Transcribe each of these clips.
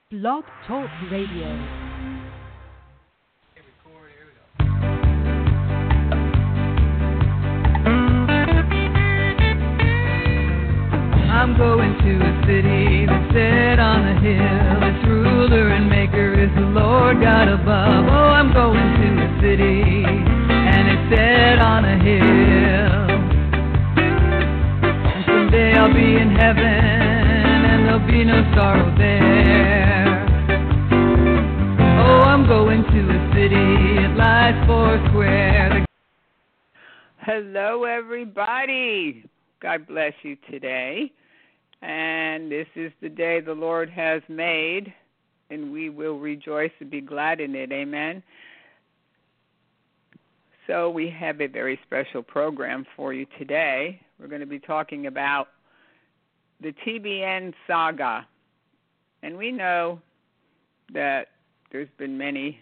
Blog Talk Radio. I'm going to a city that's set on a hill. Its ruler and maker is the Lord God above. Oh, I'm going to a city and it's set on a hill. And someday I'll be in heaven and there'll be no sorrow there. Oh, I'm going to a city, it lies foursquare. Hello, everybody. God bless you today. And this is the day the Lord has made, and we will rejoice and be glad in it. Amen. So we have a very special program for you today. We're going to be talking about the TBN saga. And we know that there's been many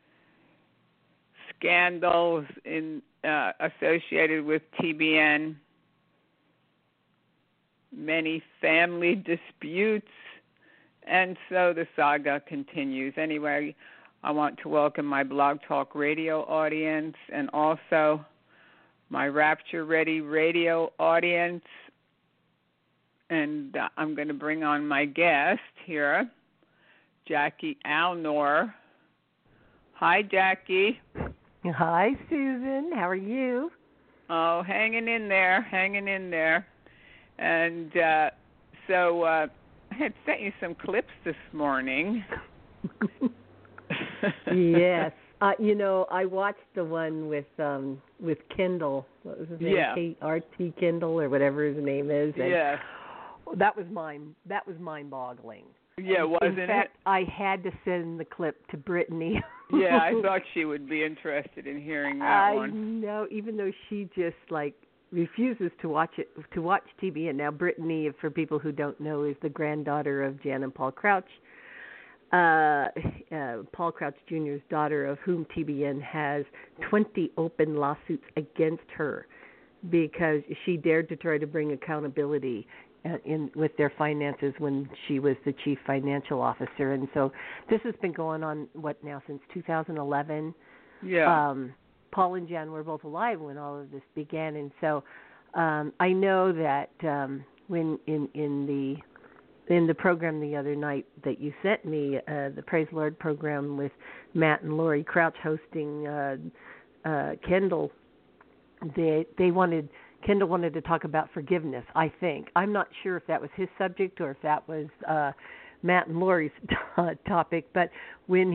scandals associated with TBN, many family disputes, and so the saga continues. Anyway, I want to welcome my Blog Talk Radio audience and also my Rapture Ready Radio audience. And I'm going to bring on my guest here, Jackie Alnor. Hi, Jackie. Hi, Susan. How are you? Oh, hanging in there. And so I had sent you some clips this morning. Yes. I watched the one with Kendall. What was his name? Yeah. RT Kendall or whatever his name is. Yeah. That was mind-boggling. Yeah, wasn't it? In fact, I had to send the clip to Brittany. Yeah, I thought she would be interested in hearing that one. I know, even though she just refuses to watch TBN. Now, Brittany, for people who don't know, is the granddaughter of Jan and Paul Crouch. Paul Crouch Jr.'s daughter, of whom TBN has 20 open lawsuits against her because she dared to try to bring accountability with their finances when she was the chief financial officer. And so this has been going on, since 2011? Yeah. Paul and Jan were both alive when all of this began, and so I know that when in the program the other night that you sent me, the Praise the Lord program with Matt and Lori Crouch hosting Kendall, Kendall wanted to talk about forgiveness. I think I'm not sure if that was his subject or if that was Matt and Lori's topic, but when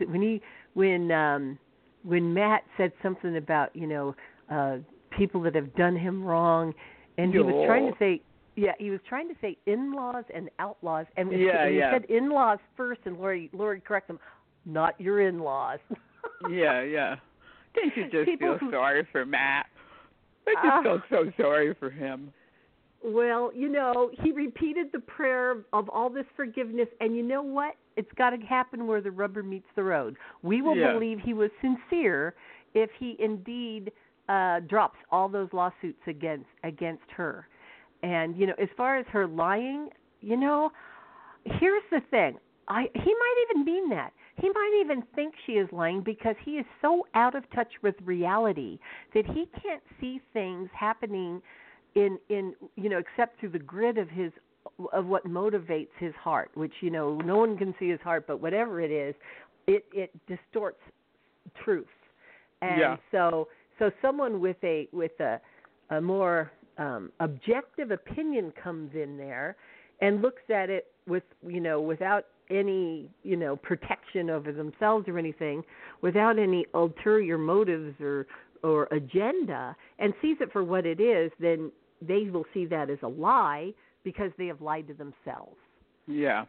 Matt said something about, people that have done him wrong, and he was trying to say in-laws and outlaws, and he said in-laws first, and Lori corrected him, not your in-laws. Yeah. Didn't you just feel sorry for Matt? I just felt so sorry for him. Well, he repeated the prayer of all this forgiveness, and you know what? It's got to happen where the rubber meets the road. We will believe he was sincere if he indeed drops all those lawsuits against her. And, as far as her lying, here's the thing. He might even mean that. He might even think she is lying because he is so out of touch with reality that he can't see things happening in except through the grid of what motivates his heart, which no one can see his heart, but whatever it is, it distorts truth. And so someone with a more objective opinion comes in there and looks at it without any protection over themselves or anything, without any ulterior motives or agenda, and sees it for what it is, then they will see that as a lie because they have lied to themselves. Yeah.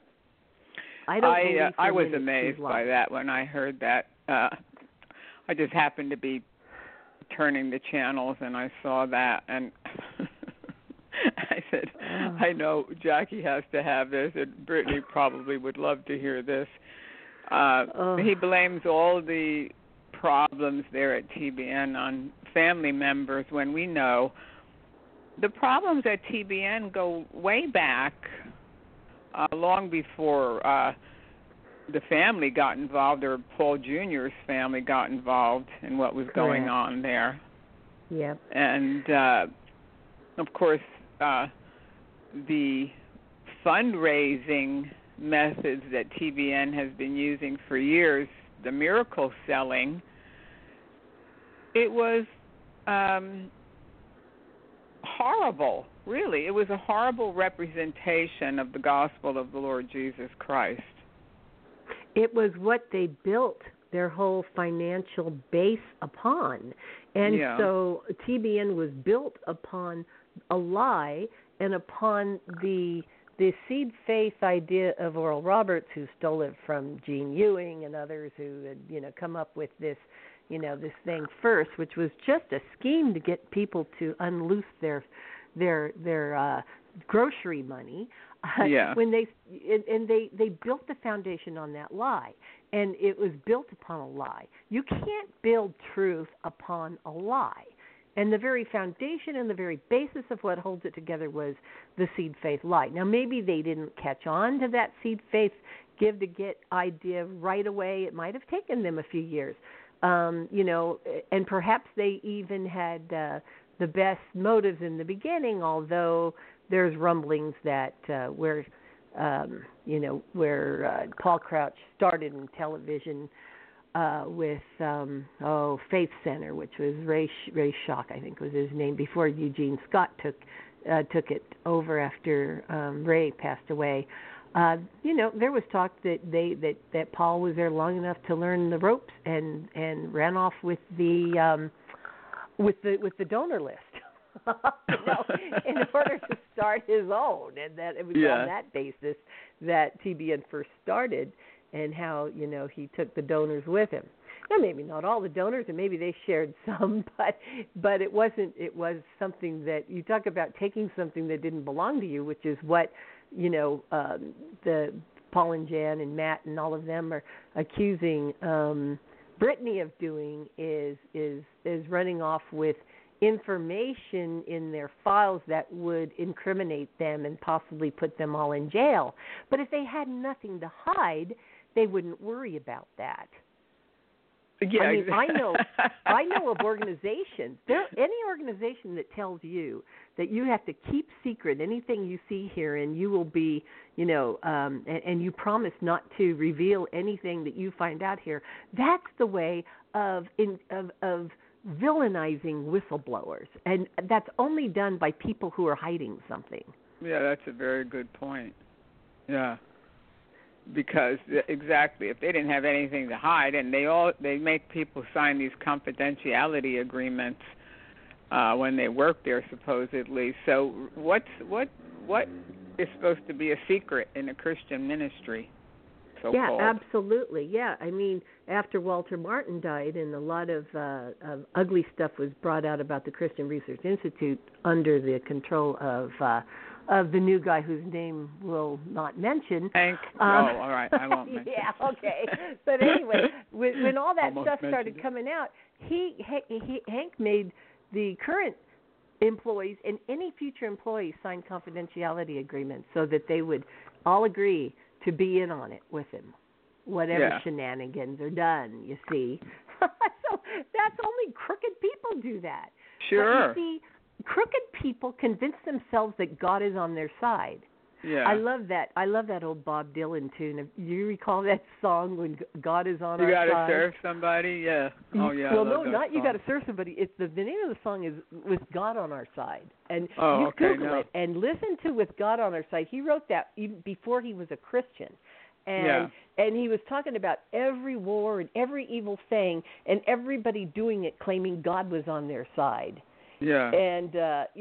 I was amazed by that when I heard that. I just happened to be turning the channels and I saw that, and I said, I know Jackie has to have this, and Brittany probably would love to hear this. He blames all the problems there at TBN on family members when we know the problems at TBN go way back, long before the family got involved, or Paul Jr.'s family got involved in what was going on there. Yep. And, of course, the fundraising methods that TBN has been using for years, the miracle selling, it was horrible, really. It was a horrible representation of the gospel of the Lord Jesus Christ. It was what they built their whole financial base upon. And so TBN was built upon a lie and upon the seed faith idea of Oral Roberts, who stole it from Gene Ewing and others who had, come up with this, this thing first, which was just a scheme to get people to unloose their grocery money. When they built the foundation on that lie, and it was built upon a lie. You can't build truth upon a lie. And the very foundation and the very basis of what holds it together was the seed faith lie. Now, maybe they didn't catch on to that seed faith give to get idea right away. It might have taken them a few years, and perhaps they even had the best motives in the beginning, although there's rumblings that where Paul Crouch started in television with Faith Center, which was Ray Schock, I think was his name, before Eugene Scott took it over after Ray passed away. There was talk that Paul was there long enough to learn the ropes and ran off with the donor list. In order to start his own, and that it was on that basis that TBN first started, and how he took the donors with him. Now, maybe not all the donors, and maybe they shared some, but it wasn't. It was something that you talk about taking something that didn't belong to you, which is what the Paul and Jan and Matt and all of them are accusing Brittany of doing is running off with information in their files that would incriminate them and possibly put them all in jail. But if they had nothing to hide, they wouldn't worry about that. Yeah, I mean, I know of organizations. Any organization that tells you that you have to keep secret anything you see here, and you will be, and you promise not to reveal anything that you find out here. That's the way of villainizing whistleblowers, and that's only done by people who are hiding something. Yeah, that's a very good point. Yeah, because exactly, if they didn't have anything to hide, and they make people sign these confidentiality agreements when they work there, supposedly. So what is supposed to be a secret in a Christian ministry? So-called. Yeah, absolutely. Yeah, I mean, after Walter Martin died, and a lot of ugly stuff was brought out about the Christian Research Institute under the control of the new guy whose name we'll not mention. Hank. All right, I won't mention. Yeah, okay. But anyway, when all that stuff started coming out, Hank made the current employees and any future employees sign confidentiality agreements so that they would all agree to be in on it with him, whatever shenanigans are done, you see. So that's only crooked people do that. Sure. But you see, crooked people convince themselves that God is on their side. Yeah. I love that old Bob Dylan tune. Do you recall that song, When God is on Our Side? You got to serve somebody? Yeah. Oh, yeah. Well, no, not You Got to Serve Somebody. It's the name of the song is With God on Our Side. And you Google it and listen to With God on Our Side. He wrote that even before he was a Christian. And he was talking about every war and every evil thing and everybody doing it claiming God was on their side. Yeah. And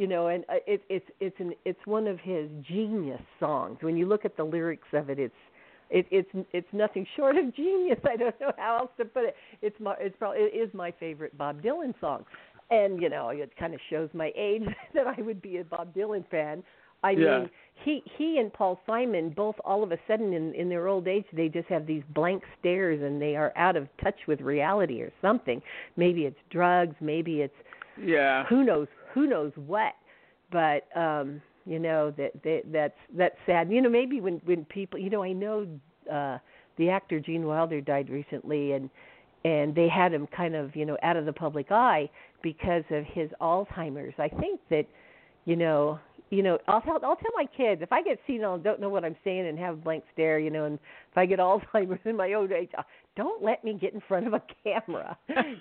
it's one of his genius songs. When you look at the lyrics of it, it's nothing short of genius. I don't know how else to put it. It is my favorite Bob Dylan song. And it kind of shows my age that I would be a Bob Dylan fan. I mean, he and Paul Simon both all of a sudden in their old age, they just have these blank stares and they are out of touch with reality or something. Maybe it's drugs, maybe it's who knows what. But that's sad. Maybe when people, I know the actor Gene Wilder died recently, and they had him kind of, out of the public eye because of his Alzheimer's. I think that, I'll tell my kids, if I get senile and don't know what I'm saying and have a blank stare, and if I get Alzheimer's in my old age, don't let me get in front of a camera.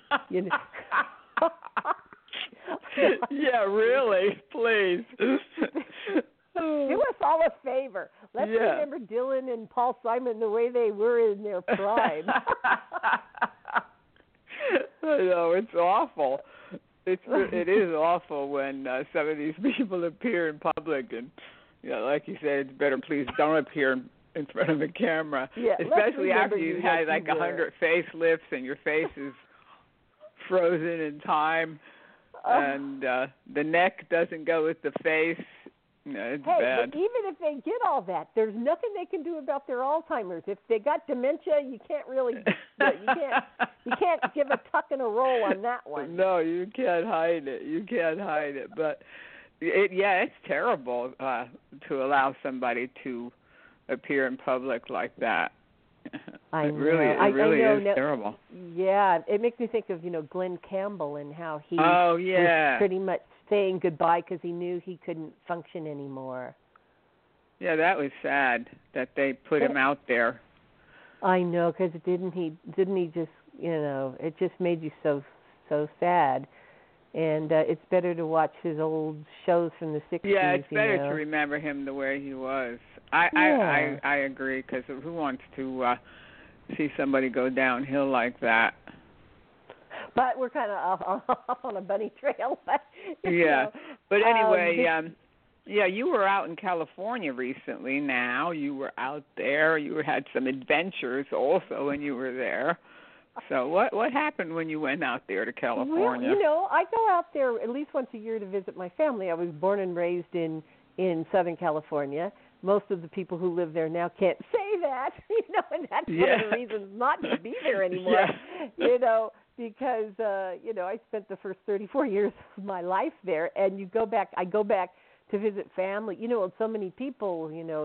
Yeah, really, please. Do us all a favor. Let's remember Dylan and Paul Simon the way they were in their prime. I know, it's awful. It is awful when some of these people appear in public, and like you said, it's better please don't appear in front of a camera, especially after you've had like 100 facelifts and your face is frozen in time, and the neck doesn't go with the face. It's bad. But even if they get all that, there's nothing they can do about their Alzheimer's. If they got dementia, you can't really, you can't give a tuck and a roll on that one. No, you can't hide it. But it's terrible to allow somebody to appear in public like that. I know. It really is terrible. Yeah, it makes me think of Glenn Campbell and how he was pretty much saying goodbye because he knew he couldn't function anymore. Yeah, that was sad that they put him out there. I know, because didn't he just, it just made you so sad. And it's better to watch his old shows from the 60s. Yeah, it's better to remember him the way he was. I agree, because who wants to see somebody go downhill like that? But we're kind of off on a bunny trail. But anyway, you were out in California recently now. You were out there. You had some adventures also when you were there. So what happened when you went out there to California? Well, I go out there at least once a year to visit my family. I was born and raised in Southern California. Most of the people who live there now can't say that, and that's one of the reasons not to be there anymore, because, I spent the first 34 years of my life there, and I go back to visit family, and so many people,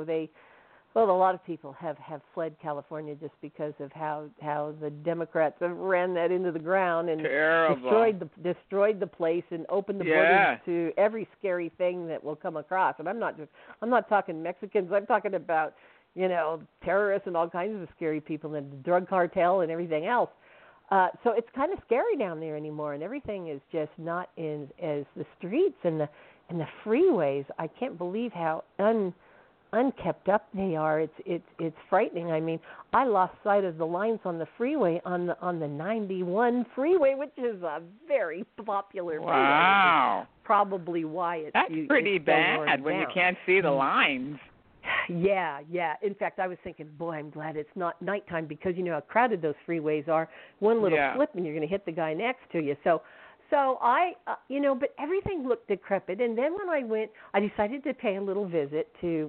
a lot of people have fled California just because of how the Democrats have ran that into the ground and destroyed the place and opened the borders to every scary thing that will come across. And I'm not talking Mexicans. I'm talking about, terrorists and all kinds of scary people and the drug cartel and everything else. So it's kind of scary down there anymore, and everything is just not as the streets and the freeways. I can't believe how unkept up they are. It's frightening. I mean, I lost sight of the lines on the freeway on the 91 freeway, which is a very popular freeway. Wow. Probably why that's pretty bad when you can't see the lines. Yeah. In fact, I was thinking, boy, I'm glad it's not nighttime because you know how crowded those freeways are. One little slip and you're going to hit the guy next to you. So I, but everything looked decrepit. And then when I went, I decided to pay a little visit to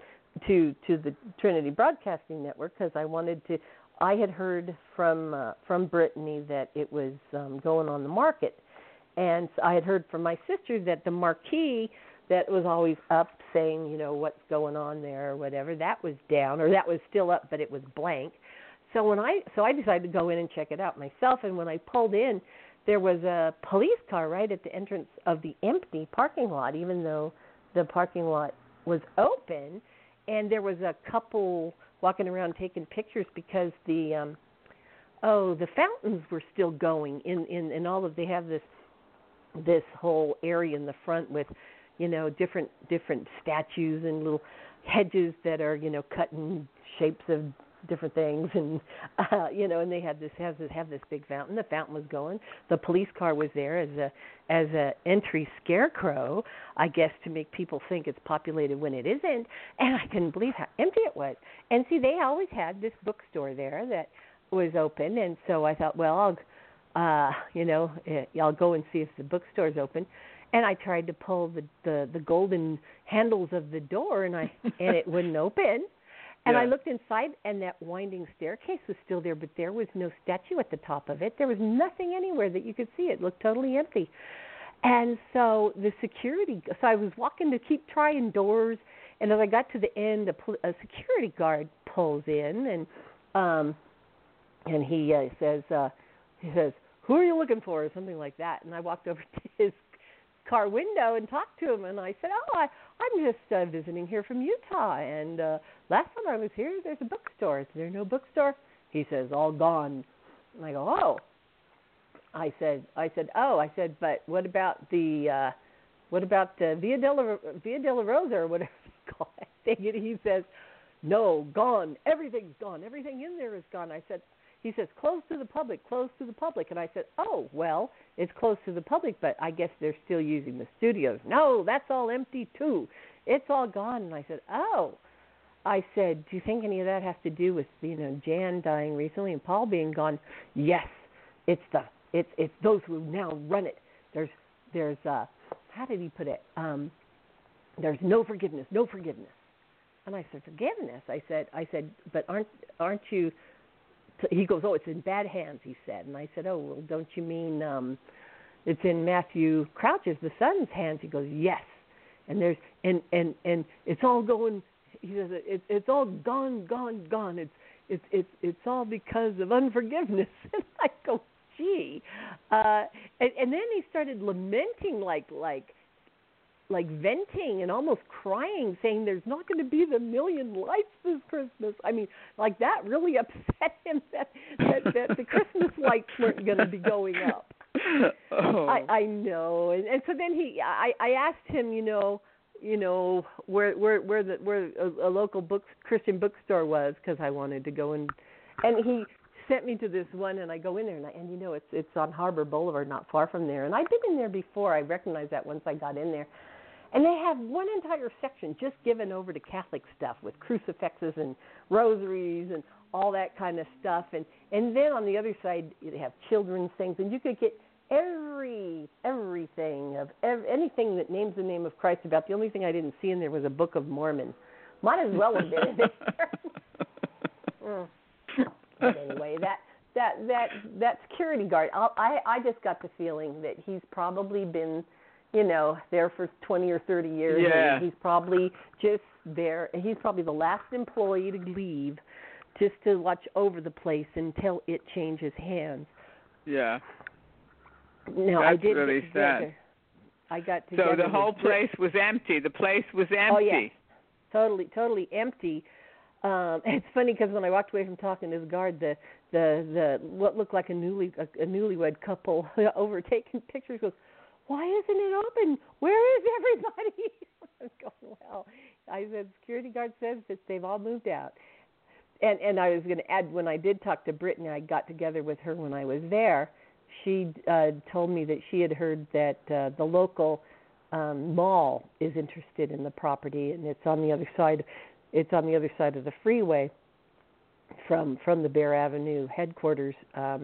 the Trinity Broadcasting Network because I had heard from Brittany that it was going on the market. And I had heard from my sister that the marquee that was always up saying, what's going on there or whatever, that was down, or that was still up, but it was blank. So I decided to go in and check it out myself. And when I pulled in, there was a police car right at the entrance of the empty parking lot, even though the parking lot was open. And there was a couple walking around taking pictures because the fountains were still going in all of, they have this whole area in the front with, different statues and little hedges that are, cut in shapes of different things, and and they have this big fountain. The fountain was going. The police car was there as a entry scarecrow, I guess, to make people think it's populated when it isn't. And I couldn't believe how empty it was. And see, they always had this bookstore there that was open, and so I thought, well, I'll go and see if the bookstore's open. And I tried to pull the golden handles of the door, and it wouldn't open. And I looked inside, and that winding staircase was still there, but there was no statue at the top of it. There was nothing anywhere that you could see. It looked totally empty. And so so I was walking to keep trying doors, and as I got to the end, a security guard pulls in, And he says, "Who are you looking for?" or something like that. And I walked over to his car window and talked to him, and I said, I'm just visiting here from Utah, and last time I was here, there's a bookstore. Is there no bookstore? He says, all gone. And I go, oh. I said, but what about the Via della Rosa or whatever they call it? He says, no, gone. Everything's gone. Everything in there is gone. He says, closed to the public. And I said, oh, well, it's closed to the public, but I guess they're still using the studios. No, that's all empty too. It's all gone. And I said, oh. I said, do you think any of that has to do with, Jan dying recently and Paul being gone? Yes, it's those who now run it. There's how did he put it? There's no forgiveness. And I said, forgiveness? I said, but aren't you? He goes, oh, it's in bad hands, he said. And I said, oh, well, don't you mean it's in Matthew Crouch's, the son's hands? He goes, yes. And there's and it's all going. He says it's all gone. It's all because of unforgiveness. And I go, gee. And then he started lamenting like venting and almost crying, saying there's not going to be the million lights this Christmas. I mean, like that really upset him that the Christmas lights weren't going to be going up. Oh. I know, and so then I asked him, where a local Christian bookstore was, because I wanted to go and he sent me to this one, and I go in there, and it's on Harbor Boulevard, not far from there. And I've been in there before. I recognized that once I got in there. And they have one entire section just given over to Catholic stuff with crucifixes and rosaries and all that kind of stuff. And then on the other side, they have children's things, and you could get everything of anything that names the name of Christ about. The only thing I didn't see in there was a Book of Mormon. Might as well have been in there. But anyway, that security guard, I just got the feeling that he's probably been, there for 20 or 30 years. Yeah. And he's probably just there. And he's probably the last employee to leave just to watch over the place until it changes hands. Yeah. No, That's I did really sad. I got together. So the whole place was empty. The place was empty. Oh, yeah. Totally empty. It's funny because when I walked away from talking to this guard, the what looked like a newlywed couple over taking pictures goes, why isn't it open? Where is everybody? I was going, well, I said, security guard says that they've all moved out. And I was going to add, when I did talk to Brittany, I got together with her when I was there. She told me that she had heard that the local mall is interested in the property, and it's on the other side. It's on the other side of the freeway from the Bear Avenue headquarters.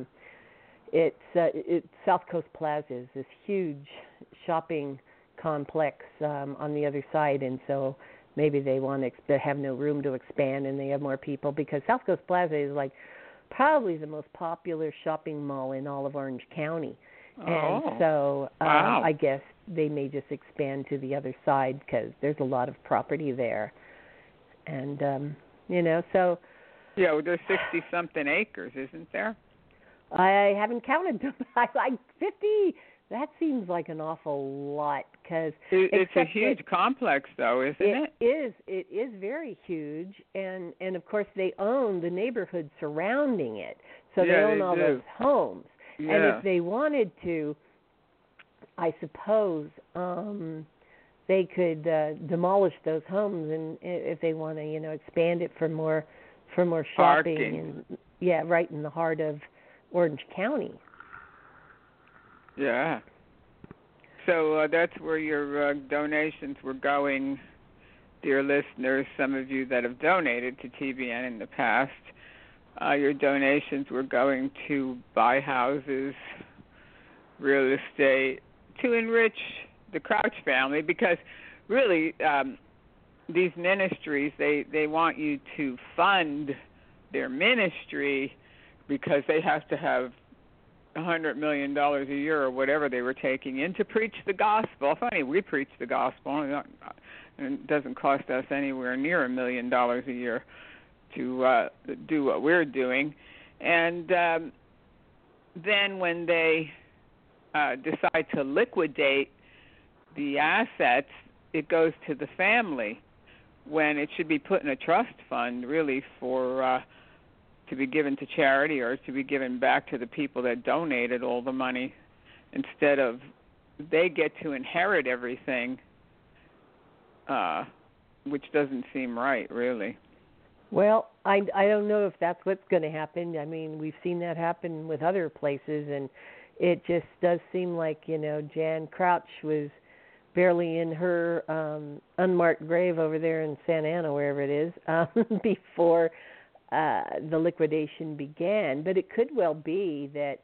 It's South Coast Plaza is this huge shopping complex on the other side, and so maybe they want to have no room to expand, and they have more people, because South Coast Plaza is like probably the most popular shopping mall in all of Orange County. And so wow. I guess they may just expand to the other side because there's a lot of property there. And, so... Yeah, well, there's 60-something acres, isn't there? I haven't counted them. 50, that seems like an awful lot. Cause it's a huge complex, though, isn't it? It is very huge. And of course, they own the neighborhood surrounding it. So they own all those homes. Yeah. And if they wanted to, I suppose... they could demolish those homes, and if they want to, expand it for more shopping. Parking. And right in the heart of Orange County. Yeah. So that's where your donations were going, dear listeners. Some of you that have donated to TBN in the past, your donations were going to buy houses, real estate, to enrich the Crouch family, because really these ministries, they want you to fund their ministry because they have to have $100 million a year or whatever they were taking in to preach the gospel. Funny, we preach the gospel, and it doesn't cost us anywhere near $1 million a year to do what we're doing. And then when they decide to liquidate the assets, it goes to the family, when it should be put in a trust fund, really, for to be given to charity or to be given back to the people that donated all the money, instead of they get to inherit everything, which doesn't seem right, really. Well, I don't know if that's what's going to happen. I mean, we've seen that happen with other places, and it just does seem like, Jan Crouch was barely in her unmarked grave over there in Santa Ana, wherever it is, before the liquidation began. But it could well be that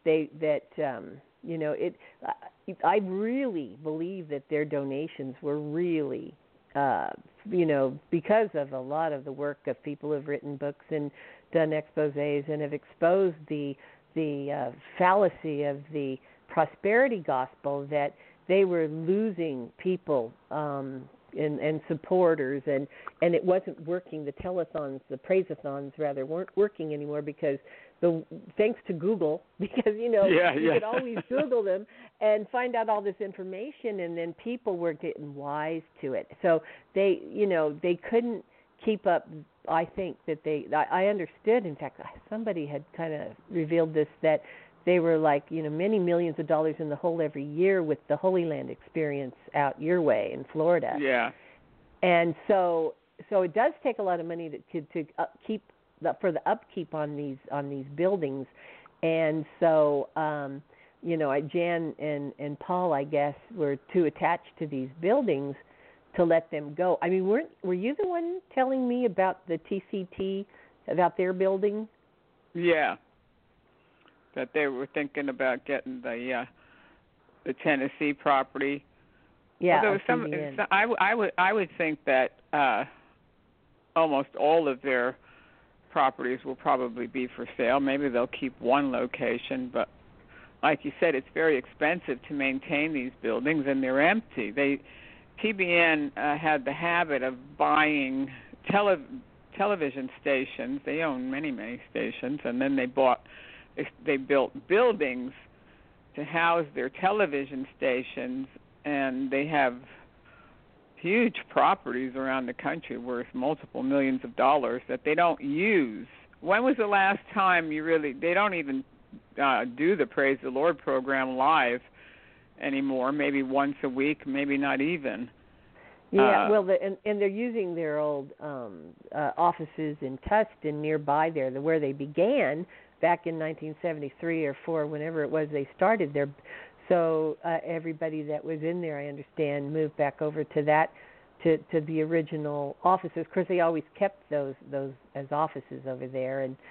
I really believe that their donations were really, because of a lot of the work of people who have written books and done exposés and have exposed the fallacy of the prosperity gospel, that they were losing people and supporters, and it wasn't working. The telethons, the praise-a-thons rather, weren't working anymore because thanks to Google, because you could always Google them and find out all this information, and then people were getting wise to it. So they couldn't keep up. I think that I understood. In fact, somebody had kind of revealed this, that they were like, many millions of dollars in the hole every year with the Holy Land experience out your way in Florida. Yeah. And so it does take a lot of money to keep for the upkeep on these buildings. And so Jan and Paul, I guess, were too attached to these buildings to let them go. I mean, were you the one telling me about the TCT, about their building? Yeah. That they were thinking about getting the Tennessee property. Yeah, well, I would think that almost all of their properties will probably be for sale. Maybe they'll keep one location, but like you said, it's very expensive to maintain these buildings, and they're empty. TBN had the habit of buying television stations. They own many, many stations, and then they built buildings to house their television stations, and they have huge properties around the country worth multiple millions of dollars that they don't use. When was the last time they don't even do the Praise the Lord program live anymore, maybe once a week, maybe not even. Yeah, and they're using their old offices in Tustin nearby there, where they began back in 1973 or 4, whenever it was they started there. So everybody that was in there, I understand, moved back over to that, to the original offices. Of course, they always kept those as offices over there, and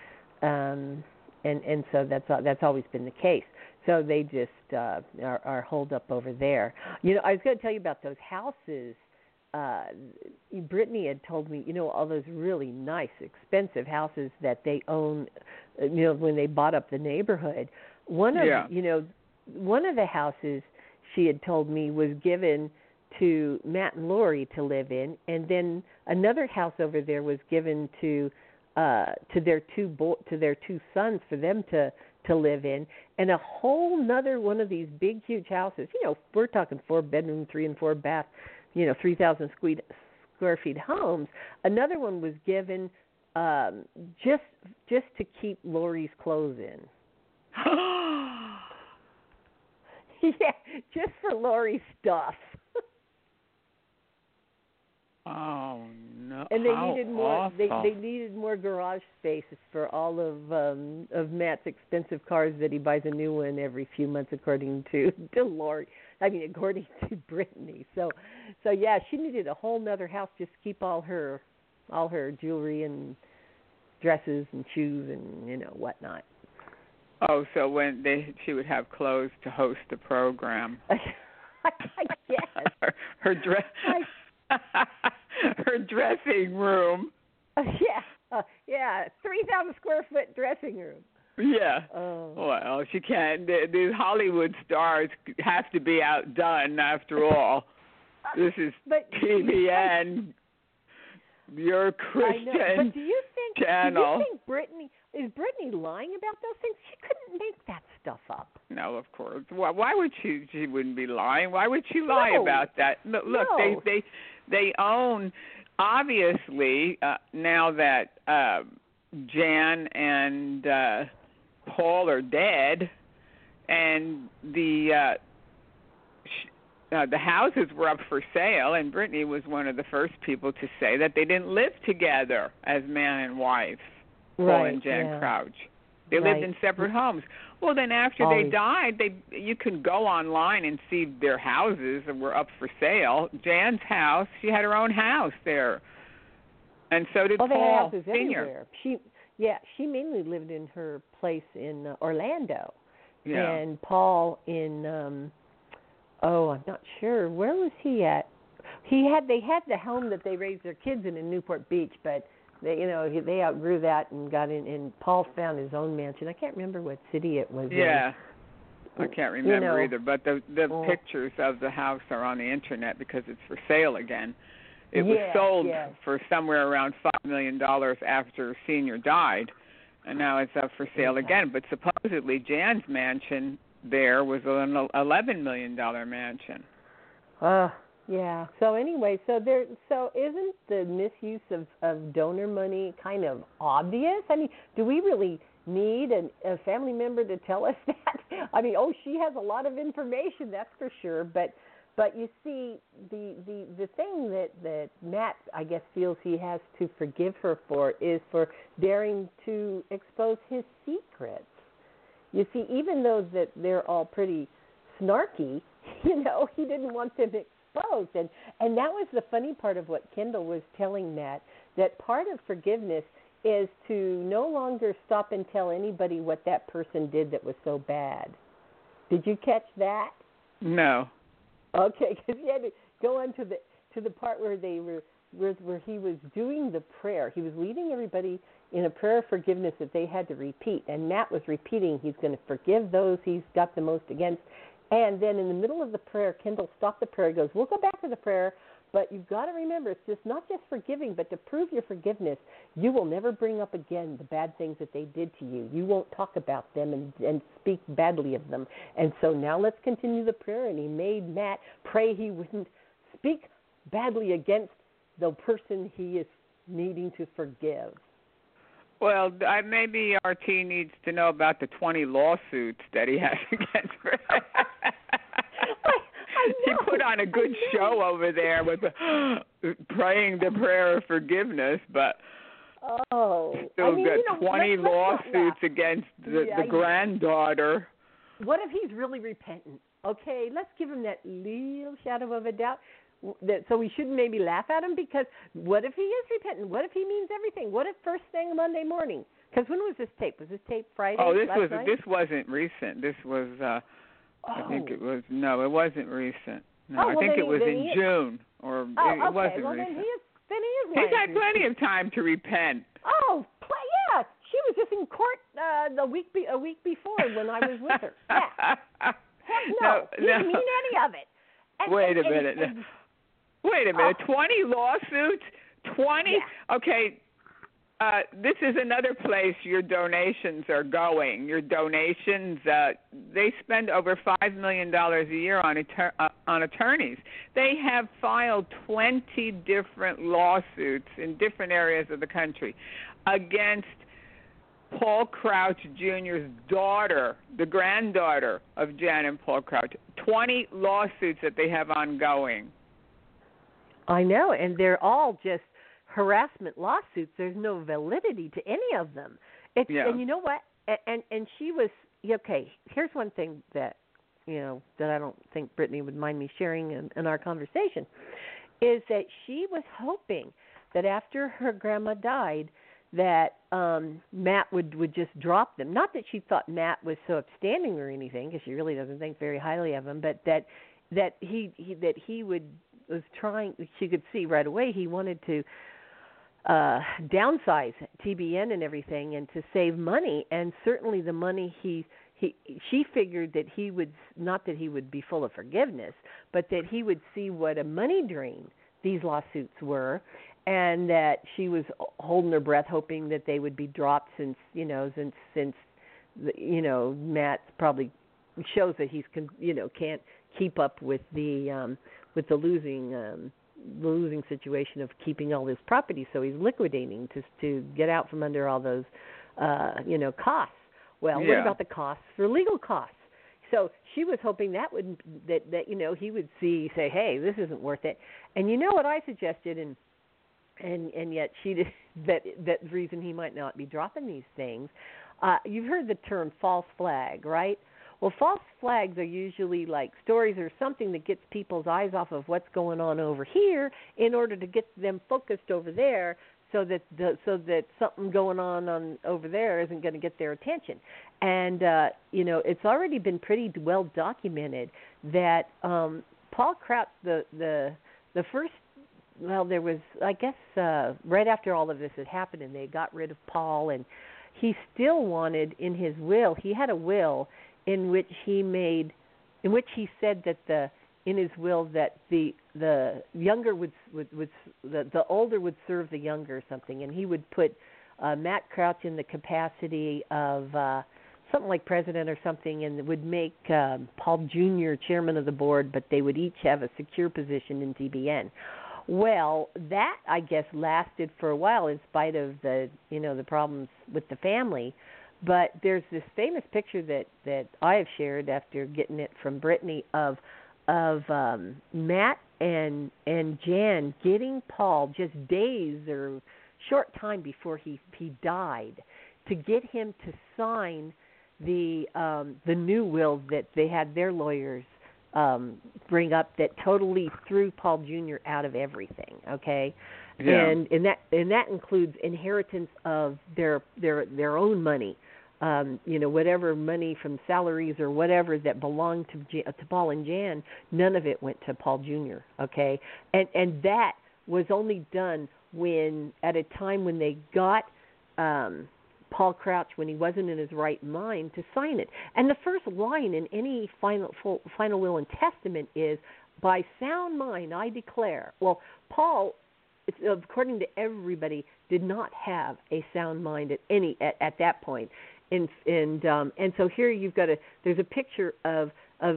so that's always been the case. So they just are holed up over there. I was going to tell you about those houses. Brittany had told me, all those really nice, expensive houses that they own, when they bought up the neighborhood. One of the houses, she had told me, was given to Matt and Lori to live in, and then another house over there was given to their two sons for them to live in, and a whole nother one of these big, huge houses. We're talking 4-bedroom, 3 and 4 bath, 3,000 square feet homes. Another one was given just to keep Lori's clothes in. Yeah, just for Lori's stuff. Oh no! And they needed more. Awful. They needed more garage spaces for all of Matt's expensive cars that he buys a new one every few months, according to Lori. According to Brittany. So yeah, she needed a whole nother house just to keep all her jewelry and dresses and shoes and whatnot. Oh, so she would have clothes to host the program. I guess. Her dress. Her dressing room. Yeah, 3,000 square foot dressing room. Yeah. Oh. Well, she can't. These Hollywood stars have to be outdone after all. This is TBN. your Christian But do you think channel. Do you think Brittany lying about those things? She couldn't make that stuff up. No, of course. Why would she? She wouldn't be lying. Why would she lie about that? Look, No. they own, obviously, now that Jan and Paul are dead, and the houses were up for sale, and Brittany was one of the first people to say that they didn't live together as man and wife, Paul and Jan Crouch. They lived in separate homes. Well, then after they died, you can go online and see their houses that were up for sale. Jan's house, she had her own house there, and so did Paul they had houses Sr. everywhere. She mainly lived in her place in Orlando, and Paul in I'm not sure, where was he at? They had the home that they raised their kids in Newport Beach, but they outgrew that and got in. And Paul found his own mansion. I can't remember what city it was. Yeah, I can't remember either. But the pictures of the house are on the internet because it's for sale again. It was sold for somewhere around $5 million after Senior died, and now it's up for sale again. But supposedly Jan's mansion there was an $11 million mansion. Yeah. So anyway, so isn't the misuse of donor money kind of obvious? I mean, do we really need a family member to tell us that? I mean, she has a lot of information, that's for sure. But you see, the thing that Matt, I guess, feels he has to forgive her for is for daring to expose his secrets. You see, even though that they're all pretty snarky, he didn't want them exposed. And that was the funny part of what Kendall was telling Matt, that part of forgiveness is to no longer stop and tell anybody what that person did that was so bad. Did you catch that? No. Okay, because he had to go on to the part where where he was doing the prayer. He was leading everybody in a prayer of forgiveness that they had to repeat. And Matt was repeating, he's going to forgive those he's got the most against. And then in the middle of the prayer, Kendall stopped the prayer. He goes, we'll go back to the prayer, but you've got to remember, it's just not just forgiving, but to prove your forgiveness, you will never bring up again the bad things that they did to you. You won't talk about them and speak badly of them. And so now let's continue the prayer. And he made Matt pray he wouldn't speak badly against the person he is needing to forgive. Well, maybe RT needs to know about the 20 lawsuits that he has against her. He put on a good show over there with praying the prayer of forgiveness, but still got 20 lawsuits against the granddaughter. What if he's really repentant? Okay, let's give him that little shadow of a doubt. So we shouldn't maybe laugh at him, because what if he is repentant? What if he means everything? What if first thing Monday morning? Because when was this tape? Was this tape Friday? This wasn't recent. This was I think it was it wasn't recent. No, I think it was in June, or it wasn't recent. Then he is. He's had plenty of time to repent. Oh, yeah. She was just in court a week before when I was with her. Yeah. No, he didn't mean any of it. Wait a minute. 20 lawsuits? 20? Yeah. Okay, this is another place your donations are going. Your donations, they spend over $5 million a year on attorneys. They have filed 20 different lawsuits in different areas of the country against Paul Crouch Jr.'s daughter, the granddaughter of Jan and Paul Crouch. 20 lawsuits that they have ongoing. I know, and they're all just harassment lawsuits. There's no validity to any of them. And you know what? And she was okay. Here's one thing that that I don't think Brittany would mind me sharing in our conversation, is that she was hoping that after her grandma died, that Matt would just drop them. Not that she thought Matt was so upstanding or anything, because she really doesn't think very highly of him, but that he was trying. She could see right away he wanted to downsize TBN and everything, and to save money. And certainly the money she figured that he would, not that he would be full of forgiveness, but that he would see what a money drain these lawsuits were, and that she was holding her breath, hoping that they would be dropped, since Matt probably shows that he's can't keep up with the losing situation of keeping all this property, so he's liquidating to get out from under all those costs. Well, what about the costs for legal costs? So she was hoping that he would say, hey, this isn't worth it. And you know what I suggested, and yet she did, that reason he might not be dropping these things. You've heard the term false flag, right? Well, false flags are usually like stories or something that gets people's eyes off of what's going on over here in order to get them focused over there, so that something going on over there isn't going to get their attention. And it's already been pretty well documented that Paul Crouch, the first, well, there was, I guess, right after all of this had happened and they got rid of Paul, and he still wanted in his will, he had a will in which he said that in his will that the younger the older would serve the younger or something, and he would put Matt Crouch in the capacity of something like president or something, and would make Paul Jr. chairman of the board, but they would each have a secure position in TBN. Well, that, I guess, lasted for a while in spite of the problems with the family. But there's this famous picture that I have shared after getting it from Brittany of Matt and Jan getting Paul just days or short time before he died to get him to sign the new will that they had their lawyers bring up that totally threw Paul Jr. out of everything. Okay, yeah. and that includes inheritance of their own money. Whatever money from salaries or whatever that belonged to Paul and Jan, none of it went to Paul Jr. Okay, and that was only done at a time when they got Paul Crouch when he wasn't in his right mind to sign it. And the first line in any final will and testament is, "By sound mind I declare." Well, Paul, according to everybody, did not have a sound mind at that point. And so here there's a picture of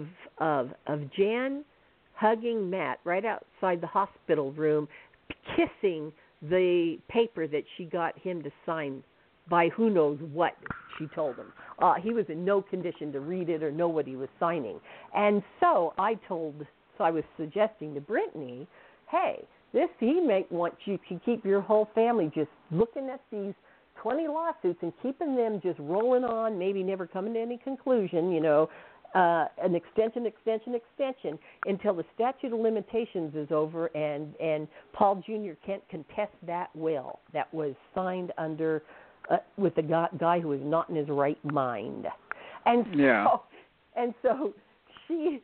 Jan hugging Matt right outside the hospital room, kissing the paper that she got him to sign by who knows what she told him. He was in no condition to read it or know what he was signing. And so I was suggesting to Brittany, hey, he may want you to keep your whole family just looking at these 20 lawsuits and keeping them just rolling on, maybe never coming to any conclusion, an extension until the statute of limitations is over and Paul Jr. can't contest that will that was signed under with a guy who is not in his right mind. And so she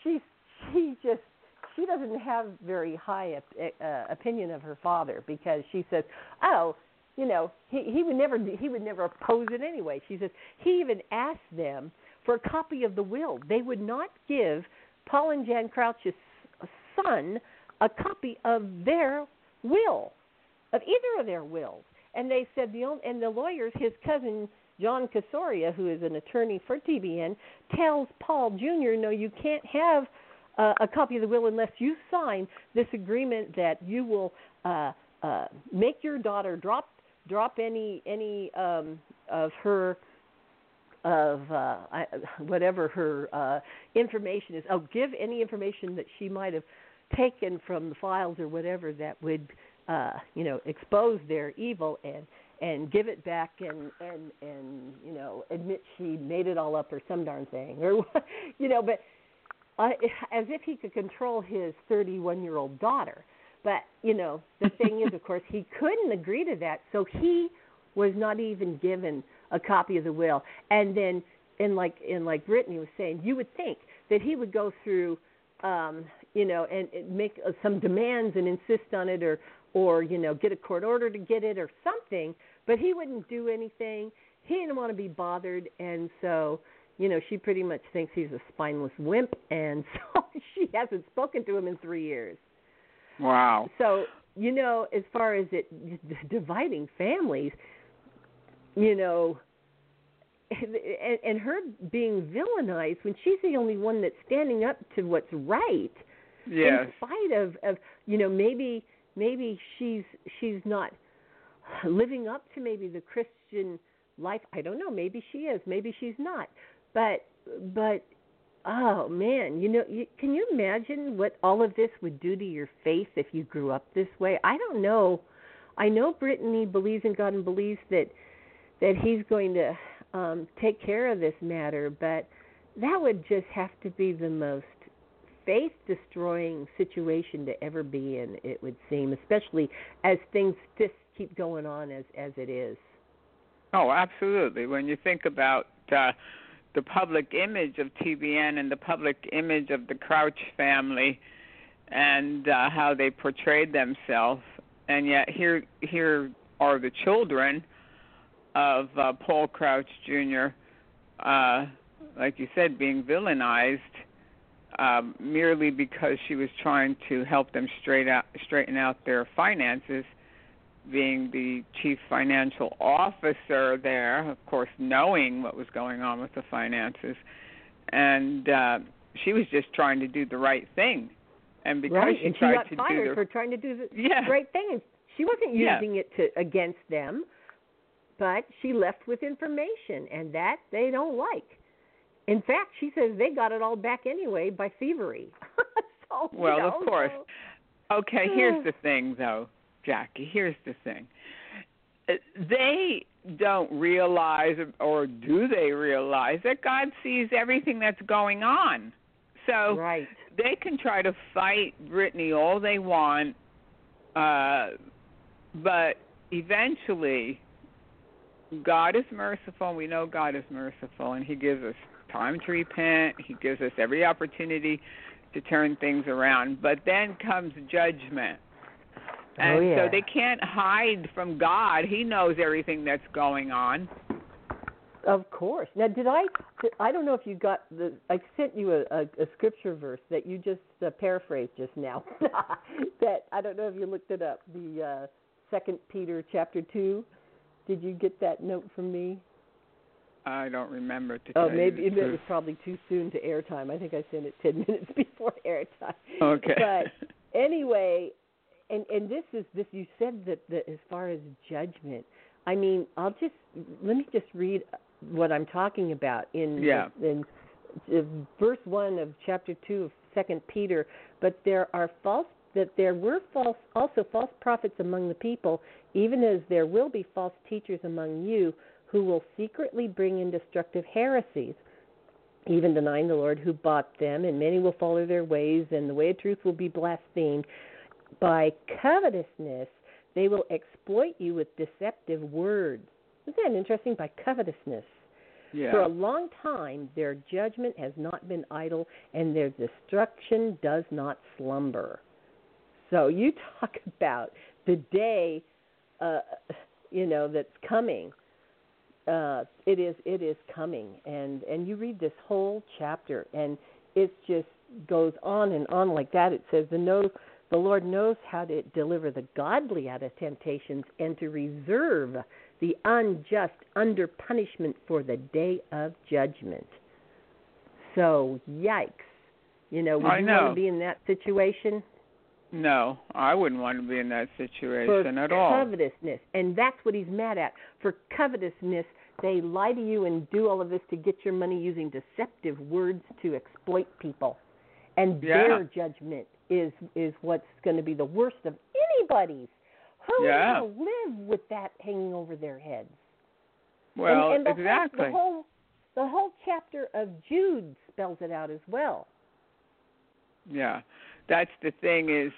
doesn't have very high opinion of her father, because she says, he would never oppose it anyway. She says he even asked them for a copy of the will. They would not give Paul and Jan Crouch's son a copy of their will, of either of their wills. And they said the lawyers, his cousin John Casoria, who is an attorney for TBN, tells Paul Jr., no, you can't have a copy of the will unless you sign this agreement that you will make your daughter drop any of her whatever her information is. Give any information that she might have taken from the files or whatever that would expose their evil, and give it back and admit she made it all up or some darn thing, or but as if he could control his 31-year-old daughter. But the thing is, of course, he couldn't agree to that, so he was not even given a copy of the will. And then, and like Brittany was saying, you would think that he would go through, and make some demands and insist on it, or get a court order to get it or something. But he wouldn't do anything. He didn't want to be bothered, and so she pretty much thinks he's a spineless wimp, and so she hasn't spoken to him in 3 years. Wow. So you know, as far as it dividing families, you know, and her being villainized when she's the only one that's standing up to what's right. Yes. In spite of you know, maybe she's not living up to maybe the Christian life. I don't know. Maybe she is. Maybe she's not. But oh man, you know, can you imagine what all of this would do to your faith if you grew up this way? I don't know. I know Brittany believes in God and believes that He's going to take care of this matter, but that would just have to be the most faith-destroying situation to ever be in, it would seem, especially as things just keep going on as it is. Oh, absolutely. When you think about the public image of TBN and the public image of the Crouch family and how they portrayed themselves, and yet here are the children of Paul Crouch Jr., like you said, being villainized merely because she was trying to help them straighten out their finances, being the chief financial officer there, of course, knowing what was going on with the finances. And she was just trying to do the right thing. And because she got fired for trying to do the right thing. And she wasn't using it against them, but she left with information, and that they don't like. In fact, she says they got it all back anyway by thievery. So, well, of course. Okay, here's the thing, though, Jackie. Here's the thing. They don't realize, or do they realize, that God sees everything that's going on. So they can try to fight Brittany all they want, but eventually God is merciful, and we know God is merciful, and He gives us time to repent. He gives us every opportunity to turn things around. But then comes judgment. And so they can't hide from God. He knows everything that's going on. Of course. Now, I don't know if you got I sent you a scripture verse that you just paraphrased just now. That I don't know if you looked it up. The 2 Peter chapter 2. Did you get that note from me? I don't remember. Maybe it was probably too soon to airtime. I think I sent it 10 minutes before airtime. Okay. But anyway, and this you said that as far as judgment, I mean, let me just read what I'm talking about in verse 1 of chapter 2 of 2 Peter. But there were also false prophets among the people, even as there will be false teachers among you, who will secretly bring in destructive heresies, even denying the Lord who bought them, and many will follow their ways, and the way of truth will be blasphemed. By covetousness, they will exploit you with deceptive words. Isn't that interesting? By covetousness. Yeah. For a long time, their judgment has not been idle, and their destruction does not slumber. So you talk about the day, that's coming. It is coming, and you read this whole chapter, and it just goes on and on like that. It says the Lord knows how to deliver the godly out of temptations and to reserve the unjust under punishment for the day of judgment. So, yikes! Would you want to be in that situation? No, I wouldn't want to be in that situation at all. For covetousness, and that's what he's mad at. For covetousness, they lie to you and do all of this to get your money using deceptive words to exploit people. And their judgment is what's going to be the worst of anybody's. Who is going to live with that hanging over their heads? Well, and exactly. The whole chapter of Jude spells it out as well. Yeah. That's the thing is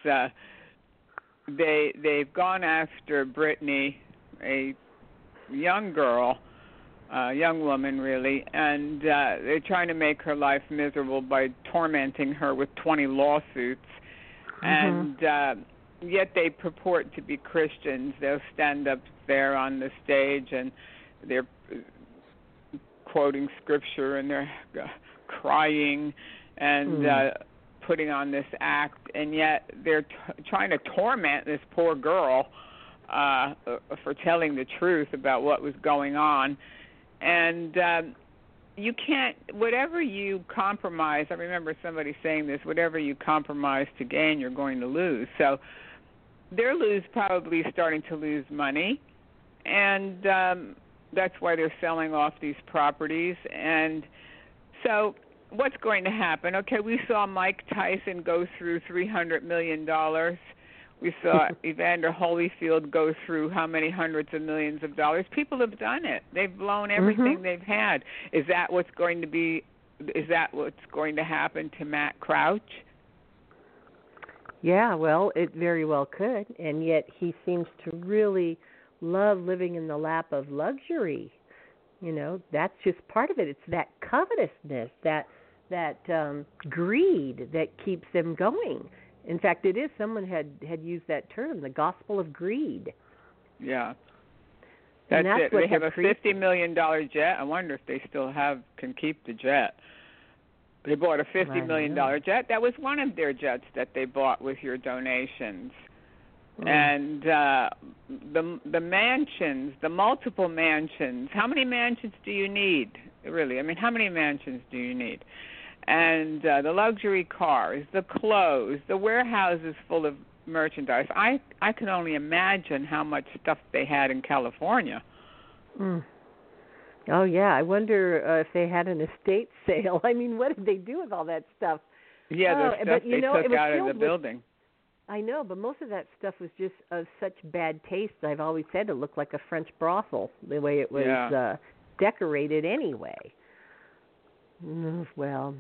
they've gone after Brittany, a young girl, young woman really, and they're trying to make her life miserable by tormenting her with 20 lawsuits. Mm-hmm. And yet they purport to be Christians. They'll stand up there on the stage and they're quoting scripture and they're crying and putting on this act, and yet they're trying to torment this poor girl for telling the truth about what was going on. And you can't, whatever you compromise, I remember somebody saying this, whatever you compromise to gain, you're going to lose. So they're probably starting to lose money, and that's why they're selling off these properties. And so what's going to happen? Okay, we saw Mike Tyson go through $300 million. We saw Evander Holyfield go through how many hundreds of millions of dollars. People have done it. They've blown everything they've had. Is that what's going to happen to Matt Crouch? Yeah, well, it very well could. And yet he seems to really love living in the lap of luxury. You know, that's just part of it. It's that covetousness, that greed that keeps them going. In fact, it is. Someone had used that term, the gospel of greed. Yeah. That's it. They have a $50 million jet. I wonder if they still can keep the jet. They bought a $50 million jet. That was one of their jets that they bought with your donations. And the mansions, the multiple mansions. How many mansions do you need, really? I mean, how many mansions do you need? And the luxury cars, the clothes, the warehouses full of merchandise. I can only imagine how much stuff they had in California. Oh, yeah. I wonder if they had an estate sale. I mean, what did they do with all that stuff? Yeah, the stuff they took out of the building. I know, but most of that stuff was just of such bad taste. I've always said it looked like a French brothel, the way it was decorated anyway. Well,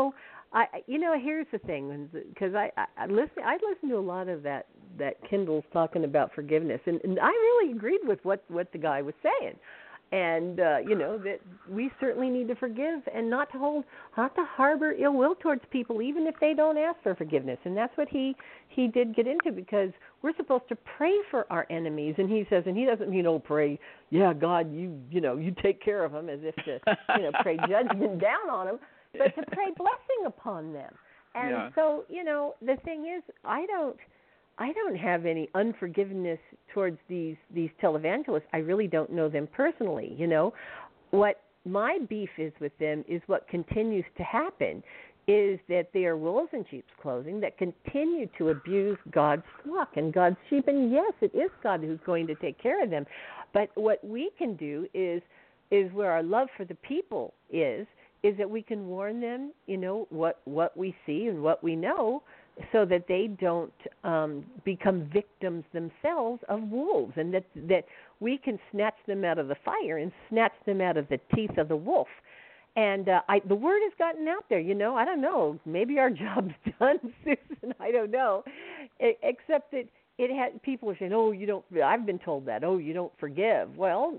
here's the thing, because I listen to a lot of that Kindle's talking about forgiveness, and I really agreed with what the guy was saying, and that we certainly need to forgive and not to harbor ill will towards people, even if they don't ask for forgiveness, and that's what he did get into, because we're supposed to pray for our enemies, and he says, and he doesn't mean pray, yeah, God, you take care of them, as if to pray judgment down on them, but to pray blessing upon them. And so the thing is, I don't have any unforgiveness towards these televangelists. I really don't know them personally. What my beef is with them is what continues to happen is that they are wolves in sheep's clothing that continue to abuse God's flock and God's sheep. And yes, it is God who's going to take care of them. But what we can do is where our love for the people is that we can warn them, what we see and what we know, so that they don't become victims themselves of wolves, and that we can snatch them out of the fire and snatch them out of the teeth of the wolf. And the word has gotten out there. I don't know. Maybe our job's done, Susan. I don't know. Except that people are saying, "Oh, you don't." I've been told that. "Oh, you don't forgive." Well,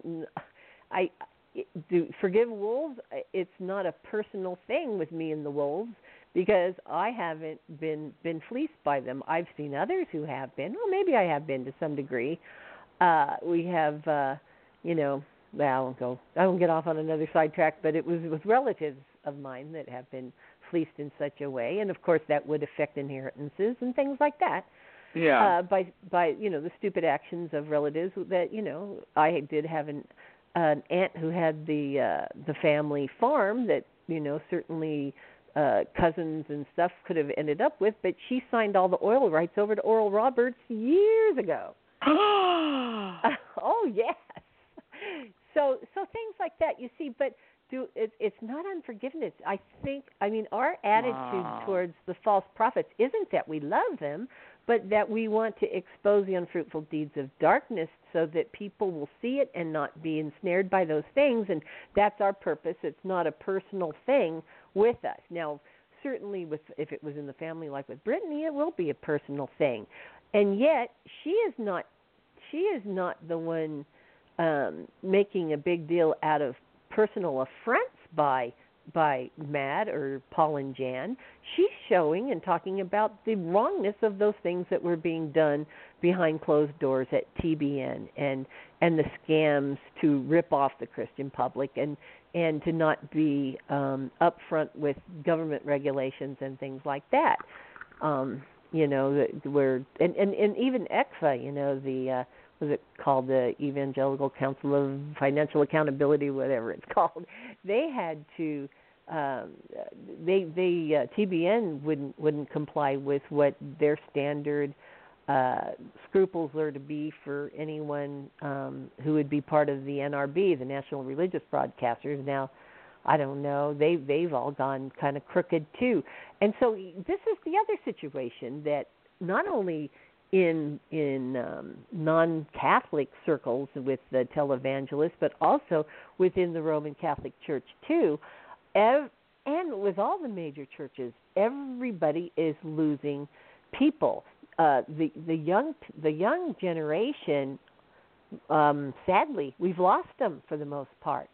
I do forgive wolves. It's not a personal thing with me and the wolves, because I haven't been fleeced by them. I've seen others who have been. Well, maybe I have been to some degree. We have, well, I won't get off on another sidetrack, but it was with relatives of mine that have been fleeced in such a way, and of course that would affect inheritances and things like that. Yeah. By the stupid actions of relatives that I did have an aunt who had the family farm that certainly cousins and stuff could have ended up with, but she signed all the oil rights over to Oral Roberts years ago. Oh yes. So things like that, you see, but it's not unforgiveness. I mean, our attitude towards the false prophets isn't that we love them, but that we want to expose the unfruitful deeds of darkness so that people will see it and not be ensnared by those things, and that's our purpose. It's not a personal thing with us. Now, certainly if it was in the family like with Brittany, it will be a personal thing. And yet, she is not the one making a big deal out of personal affronts by by Matt or Paul and Jan. She's showing and talking about the wrongness of those things that were being done behind closed doors at TBN and the scams to rip off the Christian public and to not be upfront with government regulations and things like that. You know, where and even ECFA, you know, the was it called the Evangelical Council of Financial Accountability, whatever it's called. They had to TBN wouldn't comply with what their standard scruples are to be for anyone who would be part of the NRB, the National Religious Broadcasters. Now, I don't know, they've all gone kind of crooked too. And so this is the other situation that not only in non-Catholic circles with the televangelists, but also within the Roman Catholic Church too, and with all the major churches, everybody is losing people. The young generation, sadly, we've lost them for the most part.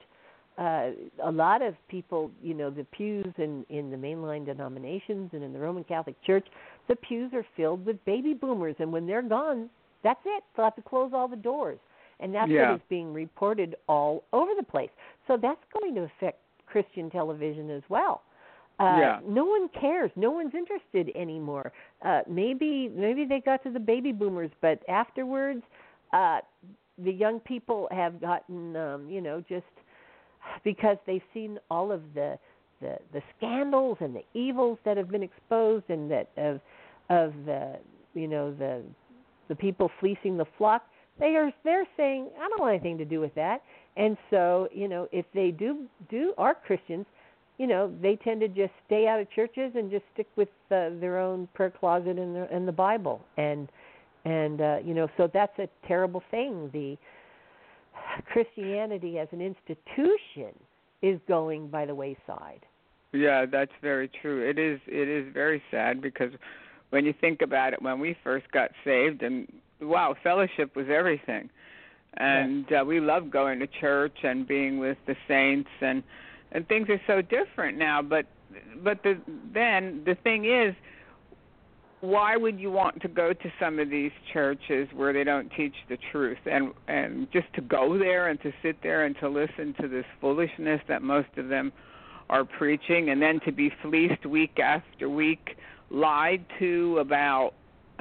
A lot of people, you know, the pews in the mainline denominations and in the Roman Catholic Church, the pews are filled with baby boomers, and when they're gone, that's it. They'll have to close all the doors, and that's what is being reported all over the place. So that's going to affect Christian television as well. No one cares. No one's interested anymore. Maybe they got to the baby boomers, but afterwards, the young people have gotten, you know, just because they've seen all of the scandals and the evils that have been exposed, and that of the, you know, the people fleecing the flock. They're saying, I don't want anything to do with that. And so, you know, if they are Christians, you know, they tend to just stay out of churches and just stick with their own prayer closet and the Bible. And you know, so that's a terrible thing. The Christianity as an institution is going by the wayside. Yeah, that's very true. It is very sad, because when you think about it, when we first got saved, and wow, fellowship was everything. And we loved going to church and being with the saints, and things are so different now. But then the thing is, why would you want to go to some of these churches where they don't teach the truth, and just to go there and to sit there and to listen to this foolishness that most of them are preaching, and then to be fleeced week after week, lied to about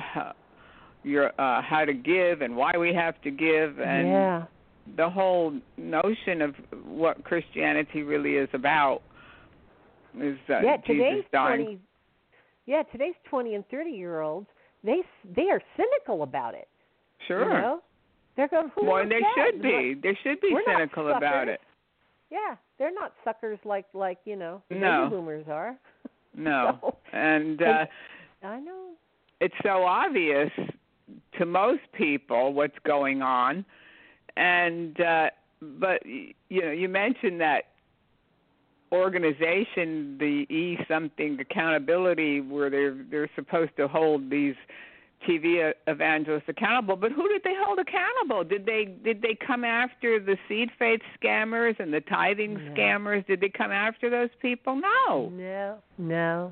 how to give and why we have to give, and the whole notion of what Christianity really is about is Jesus dying. Today's 20 and 30-year-olds, they are cynical about it. Sure. You know? They're going, well, and they should be. They should be cynical about it. Yeah, they're not suckers like you know, the baby boomers are. No. So, and I know. It's so obvious to most people what's going on. And but you know, you mentioned that organization, the E-something accountability, where they're supposed to hold these TV evangelists accountable. But who did they hold accountable? Did they come after the seed faith scammers and the tithing scammers? Did they come after those people? No. No.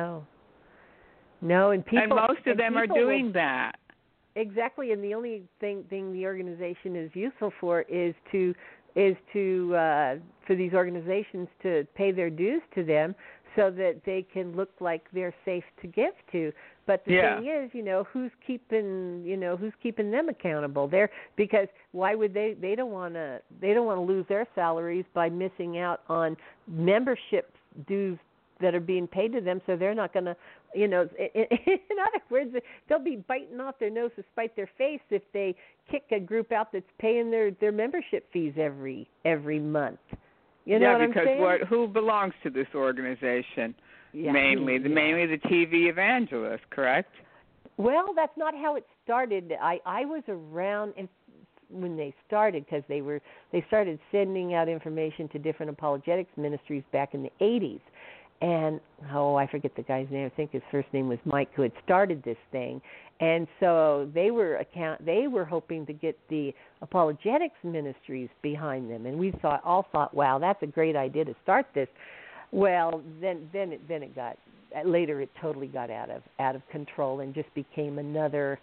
And people, and most of them are doing that. Exactly, and the only thing the organization is useful for is to for these organizations to pay their dues to them, so that they can look like they're safe to give to. But the thing is, you know, who's keeping them accountable? Because why would they don't want to lose their salaries by missing out on membership dues that are being paid to them, so they're not going to, you know, in other words, they'll be biting off their nose to spite their face if they kick a group out that's paying their membership fees every month. You know what I'm saying? Yeah, because who belongs to this organization? Mainly the TV evangelists, correct? Well, that's not how it started. I was around when they started, because they started sending out information to different apologetics ministries back in the 80s. And I forget the guy's name. I think his first name was Mike, who had started this thing. And so they were hoping to get the apologetics ministries behind them. And we all thought, wow, that's a great idea to start this. Well, then it got later. It totally got out of control and just became another,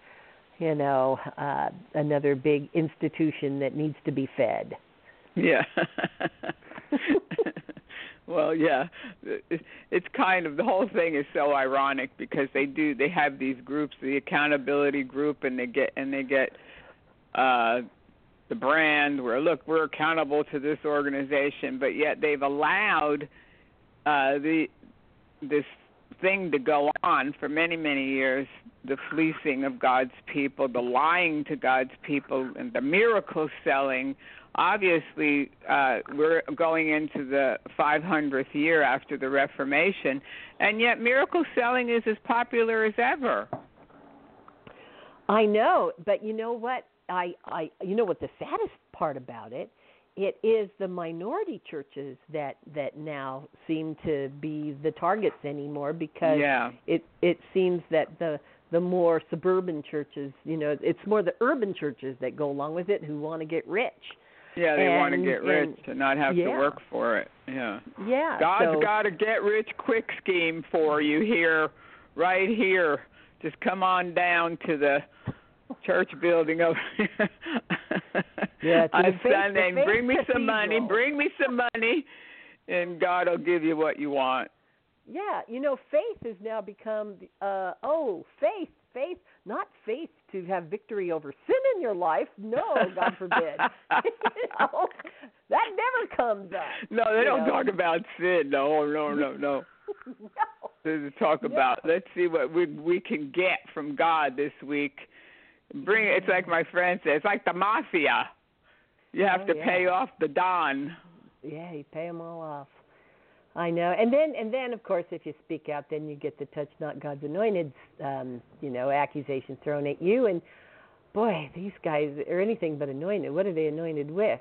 another big institution that needs to be fed. Yeah. Well, yeah. It's kind of, the whole thing is so ironic because they have these groups, the accountability group, and they get the brand where, look, we're accountable to this organization, but yet they've allowed this thing to go on for many, many years, the fleecing of God's people, the lying to God's people, and the miracle selling. Obviously, we're going into the 500th year after the Reformation, and yet miracle selling is as popular as ever. I know, but you know what? You know what the saddest part about it? It is the minority churches that now seem to be the targets anymore because it seems that the more suburban churches, it's more the urban churches that go along with it who want to get rich. Yeah, they want to get rich and not have to work for it. Yeah. Yeah. God's got a get rich quick scheme for you here, right here. Just come on down to the church building over here. Yeah, on Sunday, bring me some money, and God will give you what you want. Yeah, faith has now become, faith, not faith to have victory over sin in your life. No, God forbid. That never comes up. No, they don't talk about sin. No. No. They talk about, let's see what we can get from God this week. It's like my friend said, it's like the mafia. You have to pay off the Don. Yeah, you pay them all off. I know. And then of course, if you speak out, then you get the touch not God's anointed, accusations thrown at you. And boy, these guys are anything but anointed. What are they anointed with?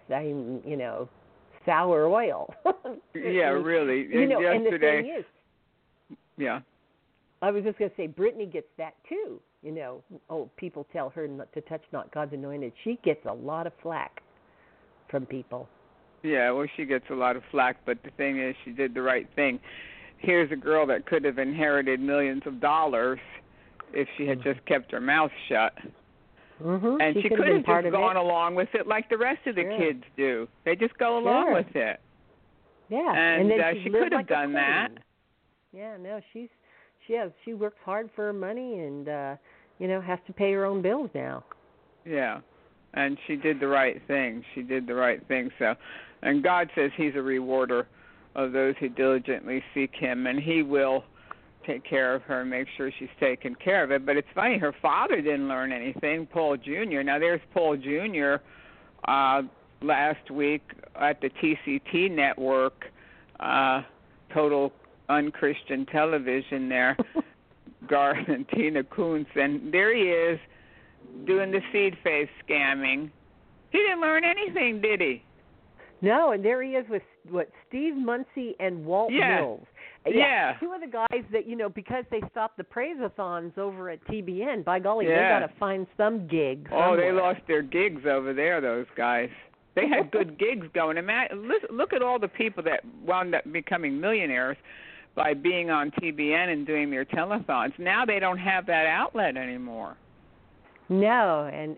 Sour oil. Yeah, really. Yesterday, and the thing is, yeah. I was just going to say, Brittany gets that too. People tell her not to touch not God's anointed. She gets a lot of flack from people. Yeah, well, she gets a lot of flack, but the thing is, she did the right thing. Here's a girl that could have inherited millions of dollars if she had just kept her mouth shut. Mm-hmm. And she could have just gone along with it like the rest of the kids do. They just go along with it. Yeah, and she could have done that. Yeah, no, she works hard for her money and has to pay her own bills now. Yeah. And she did the right thing. So, and God says He's a rewarder of those who diligently seek Him, and He will take care of her and make sure she's taken care of it. But it's funny, her father didn't learn anything, Paul Jr. Now, there's Paul Jr. Last week at the TCT network, Total Unchristian Television there, Garth and Tina Kuntz, and there he is, doing the seed faith scamming. He didn't learn anything, did he? No, and there he is with Steve Muncie and Walt Mills. Yeah. Two of the guys that, because they stopped the praise-a-thons over at TBN, by golly, they got to find some gig somewhere. Oh, they lost their gigs over there, those guys. They had good gigs going. Look at all the people that wound up becoming millionaires by being on TBN and doing their telethons. Now they don't have that outlet anymore. No, and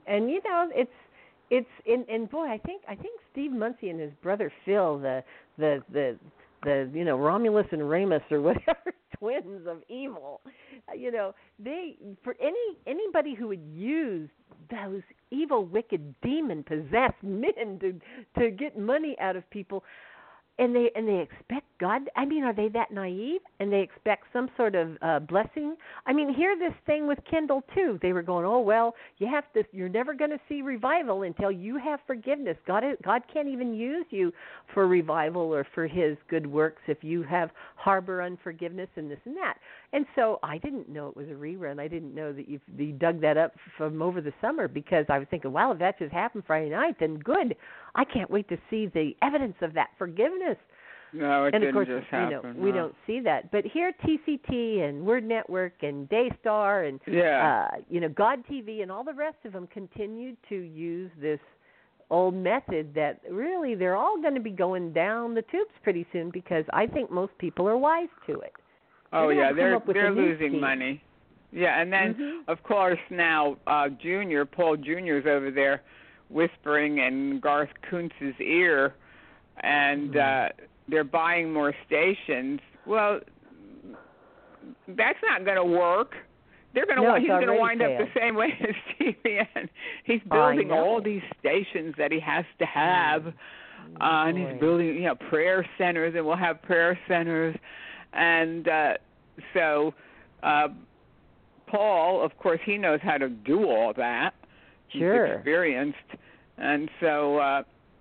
it's boy, I think Steve Muncie and his brother Phil, the Romulus and Remus or whatever, twins of evil, they, for anybody who would use those evil, wicked, demon possessed men to get money out of people. And they expect God. I mean, are they that naive? And they expect some sort of blessing. I mean, hear this thing with Kindle too. They were going, oh well, you're never going to see revival until you have forgiveness. God can't even use you for revival or for His good works if you harbor unforgiveness and this and that. And so I didn't know it was a rerun. I didn't know that you dug that up from over the summer, because I was thinking, wow, if that just happened Friday night, then good. I can't wait to see the evidence of that forgiveness. No, it and of didn't course, just happen. We don't see that. But here, TCT and Word Network and Daystar and God TV and all the rest of them continued to use this old method that really they're all going to be going down the tubes pretty soon because I think most people are wise to it. Oh yeah, they're losing scheme. money. Yeah, and then of course now Paul Jr.'s over there whispering in Garth Kuntz's ear, and they're buying more stations. Well, that's not going to work. He's going to wind up the same way as TBN. He's building all these stations that he has to have, and he's building, prayer centers, and we'll have prayer centers, and so Paul, of course, he knows how to do all that. Sure. He's experienced, and so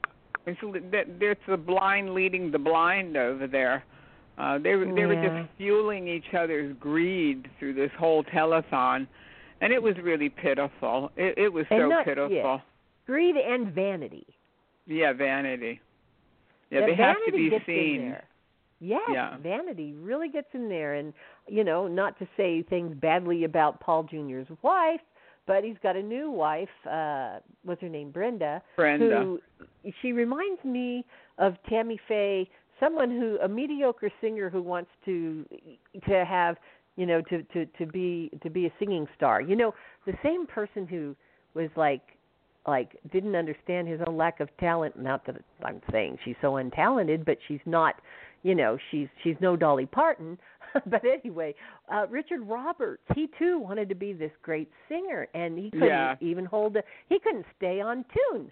it's the blind leading the blind over there. They were just fueling each other's greed through this whole telethon, and it was really pitiful. It was so pitiful. Yeah. Greed and vanity. Yeah, vanity. Yeah, they have to be seen. Yes, vanity really gets in there, and not to say things badly about Paul Jr.'s wife, but he's got a new wife. What's her name? Brenda. Who she reminds me of Tammy Faye. A mediocre singer who wants to have, to be a singing star. The same person who was like didn't understand his own lack of talent. Not that I'm saying she's so untalented, but she's not, she's no Dolly Parton. But anyway, Richard Roberts, he too wanted to be this great singer, and he couldn't even he couldn't stay on tune.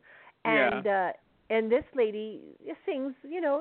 And this lady sings,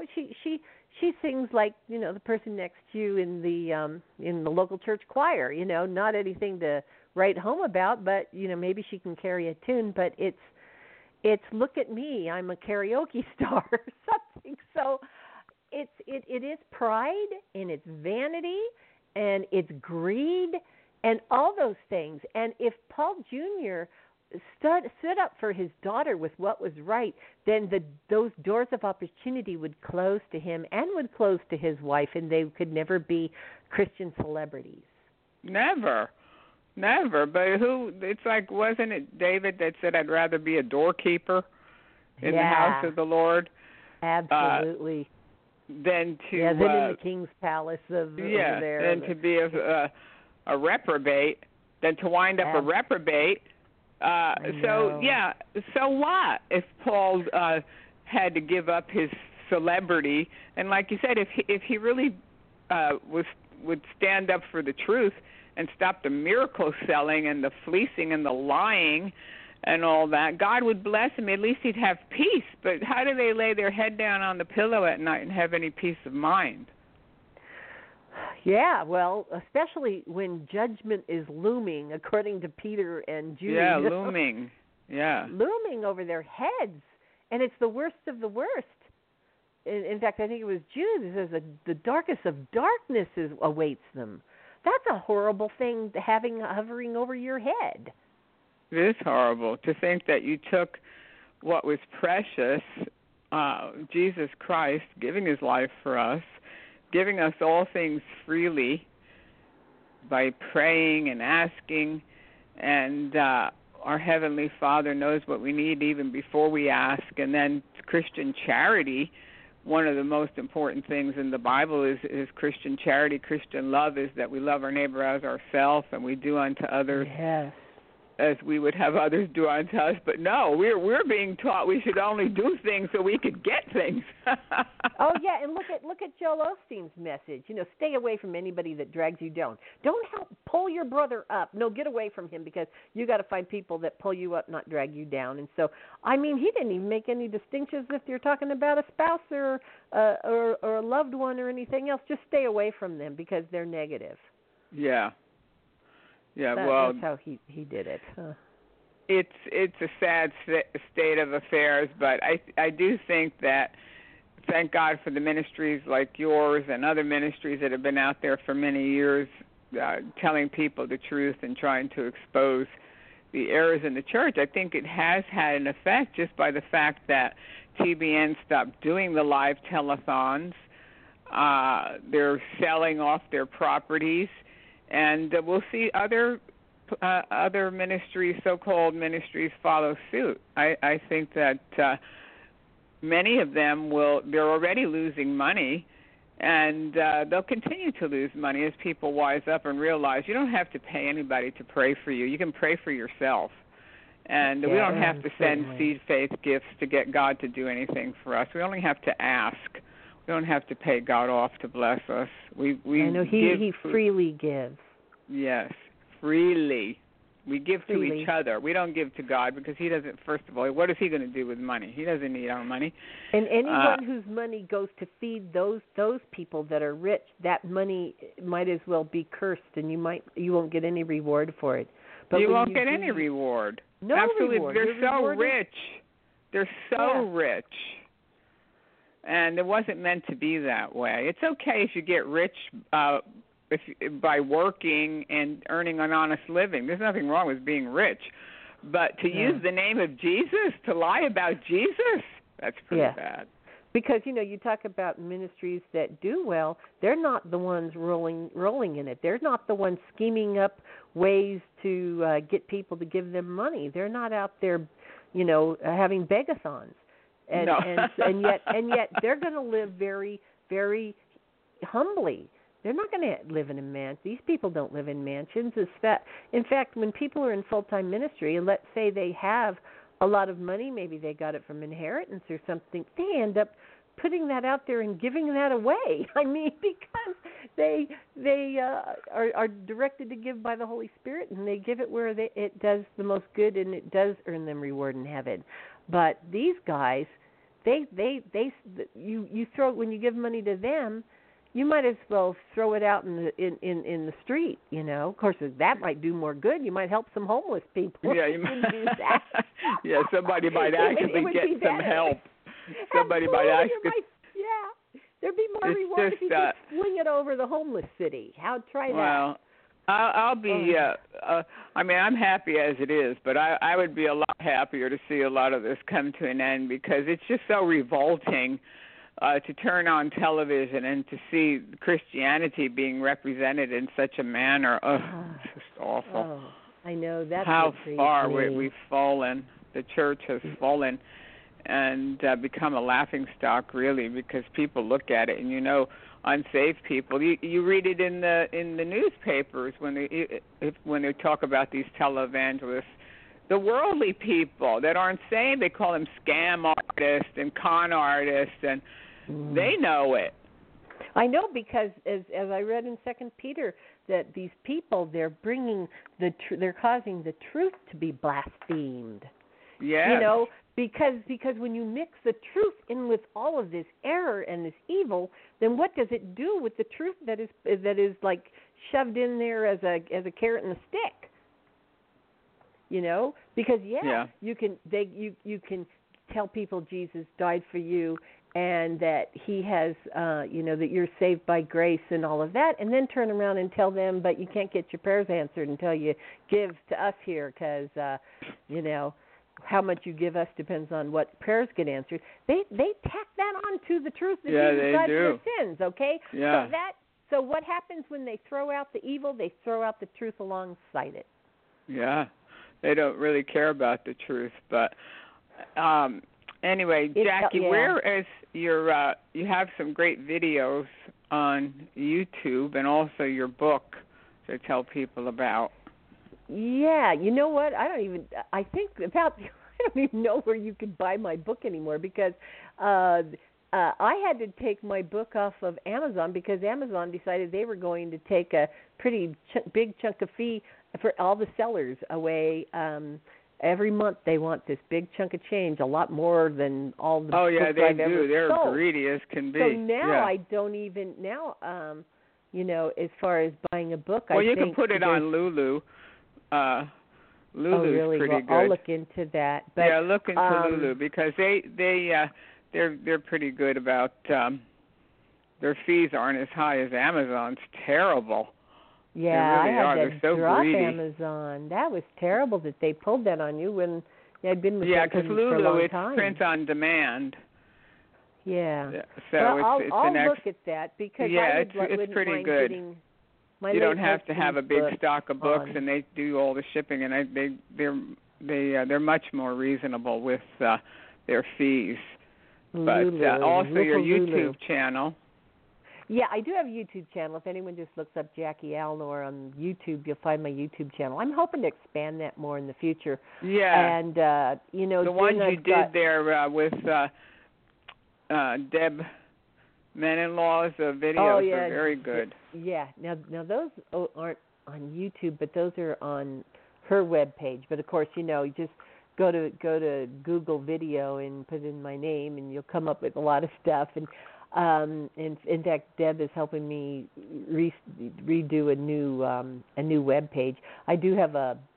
she sings like, the person next to you in the local church choir, not anything to write home about, but maybe she can carry a tune, but it's look at me, I'm a karaoke star or something. So it is pride and it's vanity and it's greed and all those things. And if Paul Jr. stood up for his daughter with what was right, then those doors of opportunity would close to him and would close to his wife, and they could never be Christian celebrities. Never. But it's like, wasn't it David that said, I'd rather be a doorkeeper in the house of the Lord? Absolutely. Than in the king's palace over there. Than to be a reprobate, than to wind up a reprobate. So what if Paul had to give up his celebrity? And like you said, if he really would stand up for the truth and stop the miracle selling and the fleecing and the lying and all that, God would bless him. At least he'd have peace. But how do they lay their head down on the pillow at night and have any peace of mind? Yeah, well, especially when judgment is looming, according to Peter and Jude. Yeah, looming. Yeah. Looming over their heads. And it's the worst of the worst. In fact, I think it was Jude who says the darkest of darkness awaits them. That's a horrible thing hovering over your head. It is horrible to think that you took what was precious, Jesus Christ, giving his life for us, giving us all things freely by praying and asking, and our Heavenly Father knows what we need even before we ask. And then Christian charity, one of the most important things in the Bible is Christian charity. Christian love is that we love our neighbor as ourselves, and we do unto others as we would have others do unto us. But no, we're being taught we should only do things so we could get things. Oh yeah, and look at Joel Osteen's message. Stay away from anybody that drags you down. Don't help pull your brother up. No, get away from him, because you got to find people that pull you up, not drag you down. And so, I mean, he didn't even make any distinctions if you're talking about a spouse or a loved one or anything else. Just stay away from them because they're negative. Yeah. Yeah, that's how he did it. Huh. It's a sad state of affairs, but I do think that, thank God for the ministries like yours and other ministries that have been out there for many years, telling people the truth and trying to expose the errors in the church. I think it has had an effect just by the fact that TBN stopped doing the live telethons. They're selling off their properties. And we'll see other other ministries, so-called ministries, follow suit. I think that many of them they're already losing money, and they'll continue to lose money as people wise up and realize you don't have to pay anybody to pray for you. You can pray for yourself. And we don't have to send seed faith gifts to get God to do anything for us. We only have to ask. We don't have to pay God off to bless us. I know he freely gives. Yes, freely. We give to each other. We don't give to God because he doesn't, first of all, what is he going to do with money? He doesn't need our money. And anyone whose money goes to feed those people that are rich, that money might as well be cursed, and you won't get any reward for it. But you won't get any reward. No Absolutely. Reward. They're so rich. They're so rich. And it wasn't meant to be that way. It's okay if you get rich by working and earning an honest living. There's nothing wrong with being rich. But to use the name of Jesus, to lie about Jesus, that's pretty bad. Because, you talk about ministries that do well, they're not the ones rolling in it. They're not the ones scheming up ways to get people to give them money. They're not out there, having begathons. And yet they're going to live very, very humbly. They're not going to live in a mansion. These people don't live in mansions. In fact, when people are in full-time ministry, and let's say they have a lot of money, maybe they got it from inheritance or something, they end up putting that out there and giving that away. I mean, because they are directed to give by the Holy Spirit, and they give it where it does the most good, and it does earn them reward in heaven. But these guys, you throw, when you give money to them, you might as well throw it out in the street, Of course, that might do more good. You might help some homeless people. Yeah, you might do that. Yeah, somebody might actually get some help. Somebody might actually. There'd be more reward if you could swing it over the homeless city. Try that. Well, I'll be. I'm happy as it is, but I would be a lot happier to see a lot of this come to an end because it's just so revolting. To turn on television and to see Christianity being represented in such a manner, it's just awful. Oh, I know. That's how far we've fallen. The church has fallen and become a laughingstock, really, because people look at it and unsaved people. You read it in the newspapers when they talk about these televangelists. The worldly people that aren't saved, they call them scam artists and con artists, and they know it. I know because as I read in 2 Peter that these people, they're bringing they're causing the truth to be blasphemed. Yeah. Because when you mix the truth in with all of this error and this evil, then what does it do with the truth that is like shoved in there as a carrot and a stick? Because you can tell people Jesus died for you and that he has that you're saved by grace and all of that, and then turn around and tell them, but you can't get your prayers answered until you give to us here because how much you give us depends on what prayers get answered. They tack that on to the truth that Jesus died for your sins, okay? Yeah. So what happens when they throw out the evil? They throw out the truth alongside it. Yeah. They don't really care about the truth, but anyway, Jackie, where is your? You have some great videos on YouTube and also your book to tell people about. Yeah, you know what? I don't even know where you could buy my book anymore because I had to take my book off of Amazon because Amazon decided they were going to take a pretty big chunk of fee for all the sellers away. Every month they want this big chunk of change, a lot more than all the books I've ever sold. Oh, yeah, they do. They're greedy as can be. So now I don't even, as far as buying a book, I think... Well, you can put it on Lulu. Lulu's really? Pretty good. I'll look into that. But, yeah, look into Lulu because they're pretty good about their fees aren't as high as Amazon's. Terrible. Yeah, really I had to so drop greedy. Amazon. That was terrible that they pulled that on you when I'd been with them for a long Lulu, it's time. print on demand. Yeah. So I'll it's look at that because it's pretty good. My you late don't have to have a big husband's stock of books, on- and they do all the shipping, and they're much more reasonable with their fees. But Lulu, also your Lulu. YouTube channel. Yeah, I do have a YouTube channel. If anyone just looks up Jackie Alnor on YouTube, you'll find my YouTube channel. I'm hoping to expand that more in the future. Yeah. And you know, the ones you did there with Deb Menenlaw's videos are very good. Yeah. Now those aren't on YouTube, but those are on her webpage. But of course, you know, you just go to Google Video and put in my name, and you'll come up with a lot of stuff. And in fact, Deb is helping me redo a new web page. I do have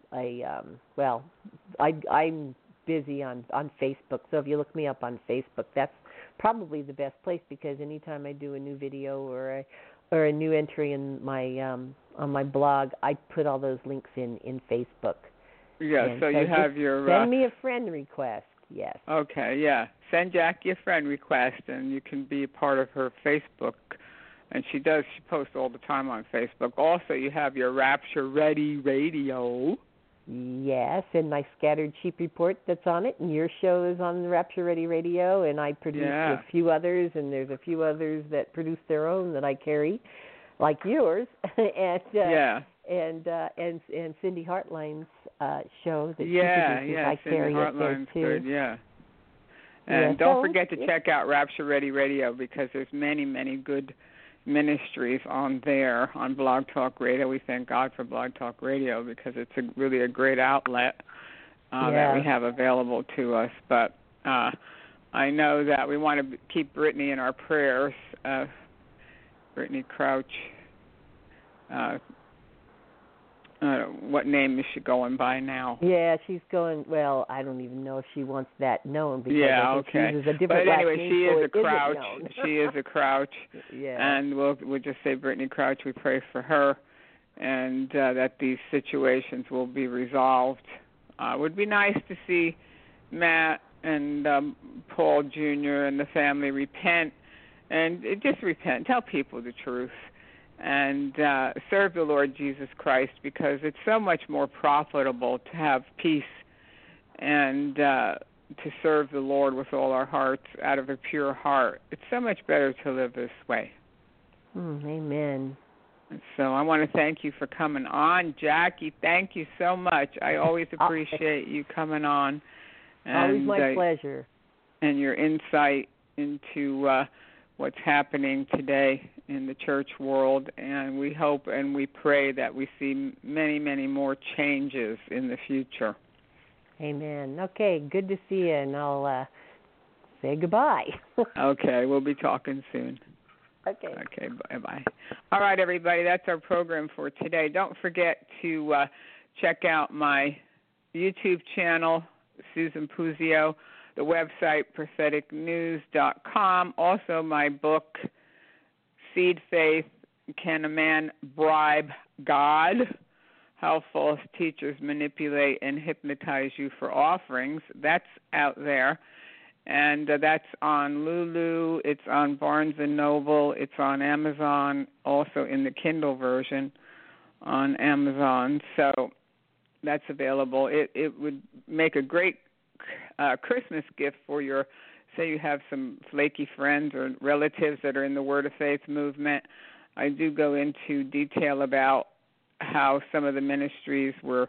I'm busy on Facebook. So if you look me up on Facebook, that's probably the best place, because anytime I do a new video or a new entry in my on my blog, I put all those links in Facebook. Yeah, and so you have your send me a friend request. Yes. Okay, yeah. Send Jackie a friend request, and you can be a part of her Facebook. And she posts all the time on Facebook. Also, you have your Rapture Ready Radio. Yes, and my Scattered Sheep Report that's on it, and your show is on the Rapture Ready Radio, and I produce a few others, and there's a few others that produce their own that I carry, like yours, and Cindy Hartline's show that she produces, I carry it there too. Good, yeah. And don't forget to check out Rapture Ready Radio, because there's many, many good ministries on there on Blog Talk Radio. We thank God for Blog Talk Radio, because it's really a great outlet that we have available to us. But I know that we want to keep Brittany in our prayers. Brittany Crouch. What name is she going by now? Yeah, she's going, well, I don't even know if she wants that known, because I think she uses a different But anyway, last name, she is a Crouch. She is a Crouch. Yeah. And we'll just say Brittany Crouch. We pray for her, and that these situations will be resolved. It would be nice to see Matt and Paul Jr. and the family repent, and just repent. Tell people the truth. And serve the Lord Jesus Christ, because it's so much more profitable to have peace and to serve the Lord with all our hearts out of a pure heart. It's so much better to live this way. Amen. So I want to thank you for coming on, Jackie. Thank you so much. I always appreciate you coming on. And, always my pleasure. And your insight into what's happening today in the church world, and we hope and we pray that we see many, many more changes in the future. Amen. Okay, good to see you, and I'll say goodbye. Okay, we'll be talking soon. Okay. Okay, bye-bye. All right, everybody, that's our program for today. Don't forget to check out my YouTube channel, Susan Puzio, the website, propheticnews.com, also my book, Seed Faith, Can a Man Bribe God? How False Teachers Manipulate and Hypnotize You for Offerings. That's out there. And that's on Lulu, it's on Barnes & Noble, it's on Amazon, also in the Kindle version on Amazon. So that's available. It would make a great Christmas gift for your, say you have some flaky friends or relatives that are in the Word of Faith movement. I do go into detail about how some of the ministries were,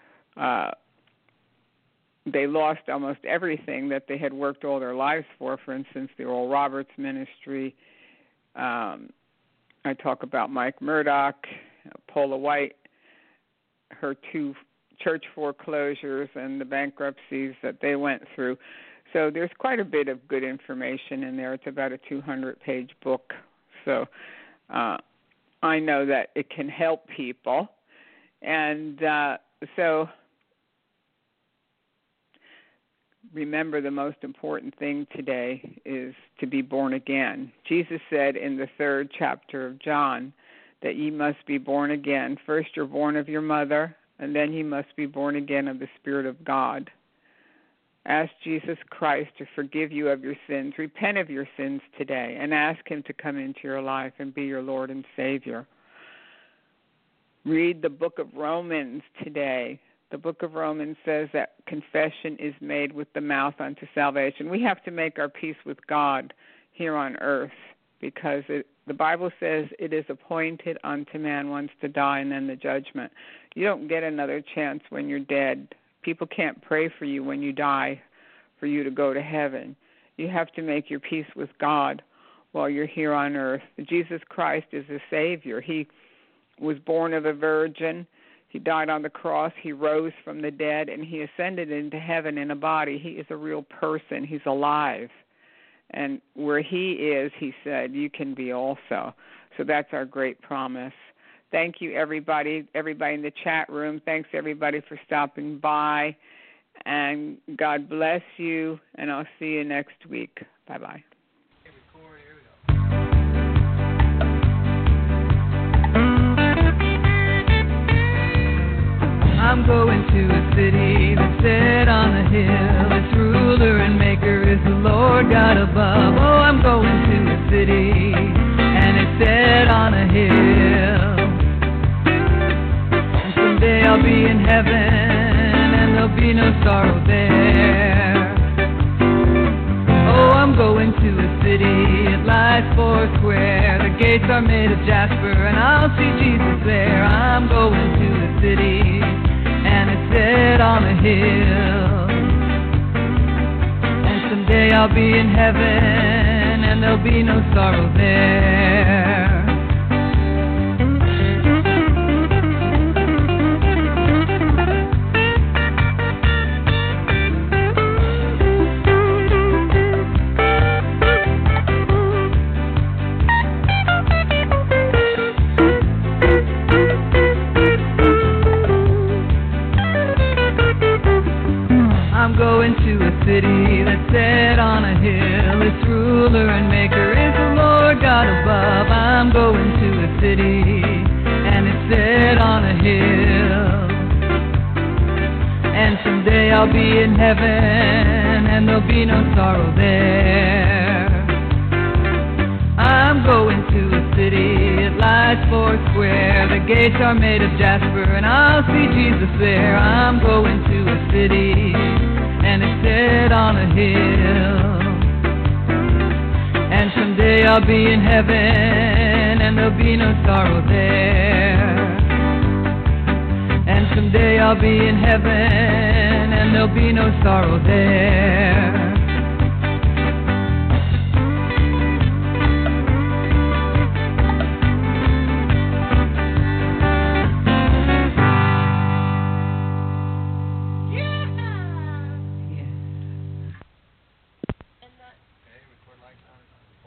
they lost almost everything that they had worked all their lives for. For instance, the Oral Roberts ministry. I talk about Mike Murdoch, Paula White, her 2 church foreclosures and the bankruptcies that they went through. So there's quite a bit of good information in there. It's about a 200-page book. So I know that it can help people. And so remember, the most important thing today is to be born again. Jesus said in the 3rd chapter of John that ye must be born again. First you're born of your mother, and then you must be born again of the Spirit of God. Ask Jesus Christ to forgive you of your sins. Repent of your sins today and ask him to come into your life and be your Lord and Savior. read the book of Romans today. The book of Romans says that confession is made with the mouth unto salvation. We have to make our peace with God here on earth because the Bible says it is appointed unto man once to die and then the judgment. You don't get another chance when you're dead. People can't pray for you when you die for you to go to heaven. You have to make your peace with God while you're here on earth. Jesus Christ is a Savior. He was born of a virgin. He died on the cross. He rose from the dead, and he ascended into heaven in a body. He is a real person. He's alive. And where he is, he said, you can be also. So that's our great promise. Thank you, everybody in the chat room. Thanks, everybody, for stopping by. And God bless you, and I'll see you next week. Bye-bye. I'm going to a city that's set on a hill. Its ruler and maker is the Lord God above. Oh, I'm going to a city, and it's set on a hill. And someday I'll be in heaven, and there'll be no sorrow there. Oh, I'm going to a city, it lies four square. The gates are made of jasper, and I'll see Jesus there. I'm going to a city, and it's set on a hill. And someday I'll be in heaven, and there'll be no sorrow there. Going to a city that's set on a hill. Its ruler and maker is the Lord God above. I'm going to a city, and it's set on a hill. And someday I'll be in heaven, and there'll be no sorrow there. I'm going to a city, it lies four square. The gates are made of jasper, and I'll see Jesus there. I'm going to a city, and it's set on a hill. And someday I'll be in heaven, and there'll be no sorrow there. And someday I'll be in heaven, and there'll be no sorrow there.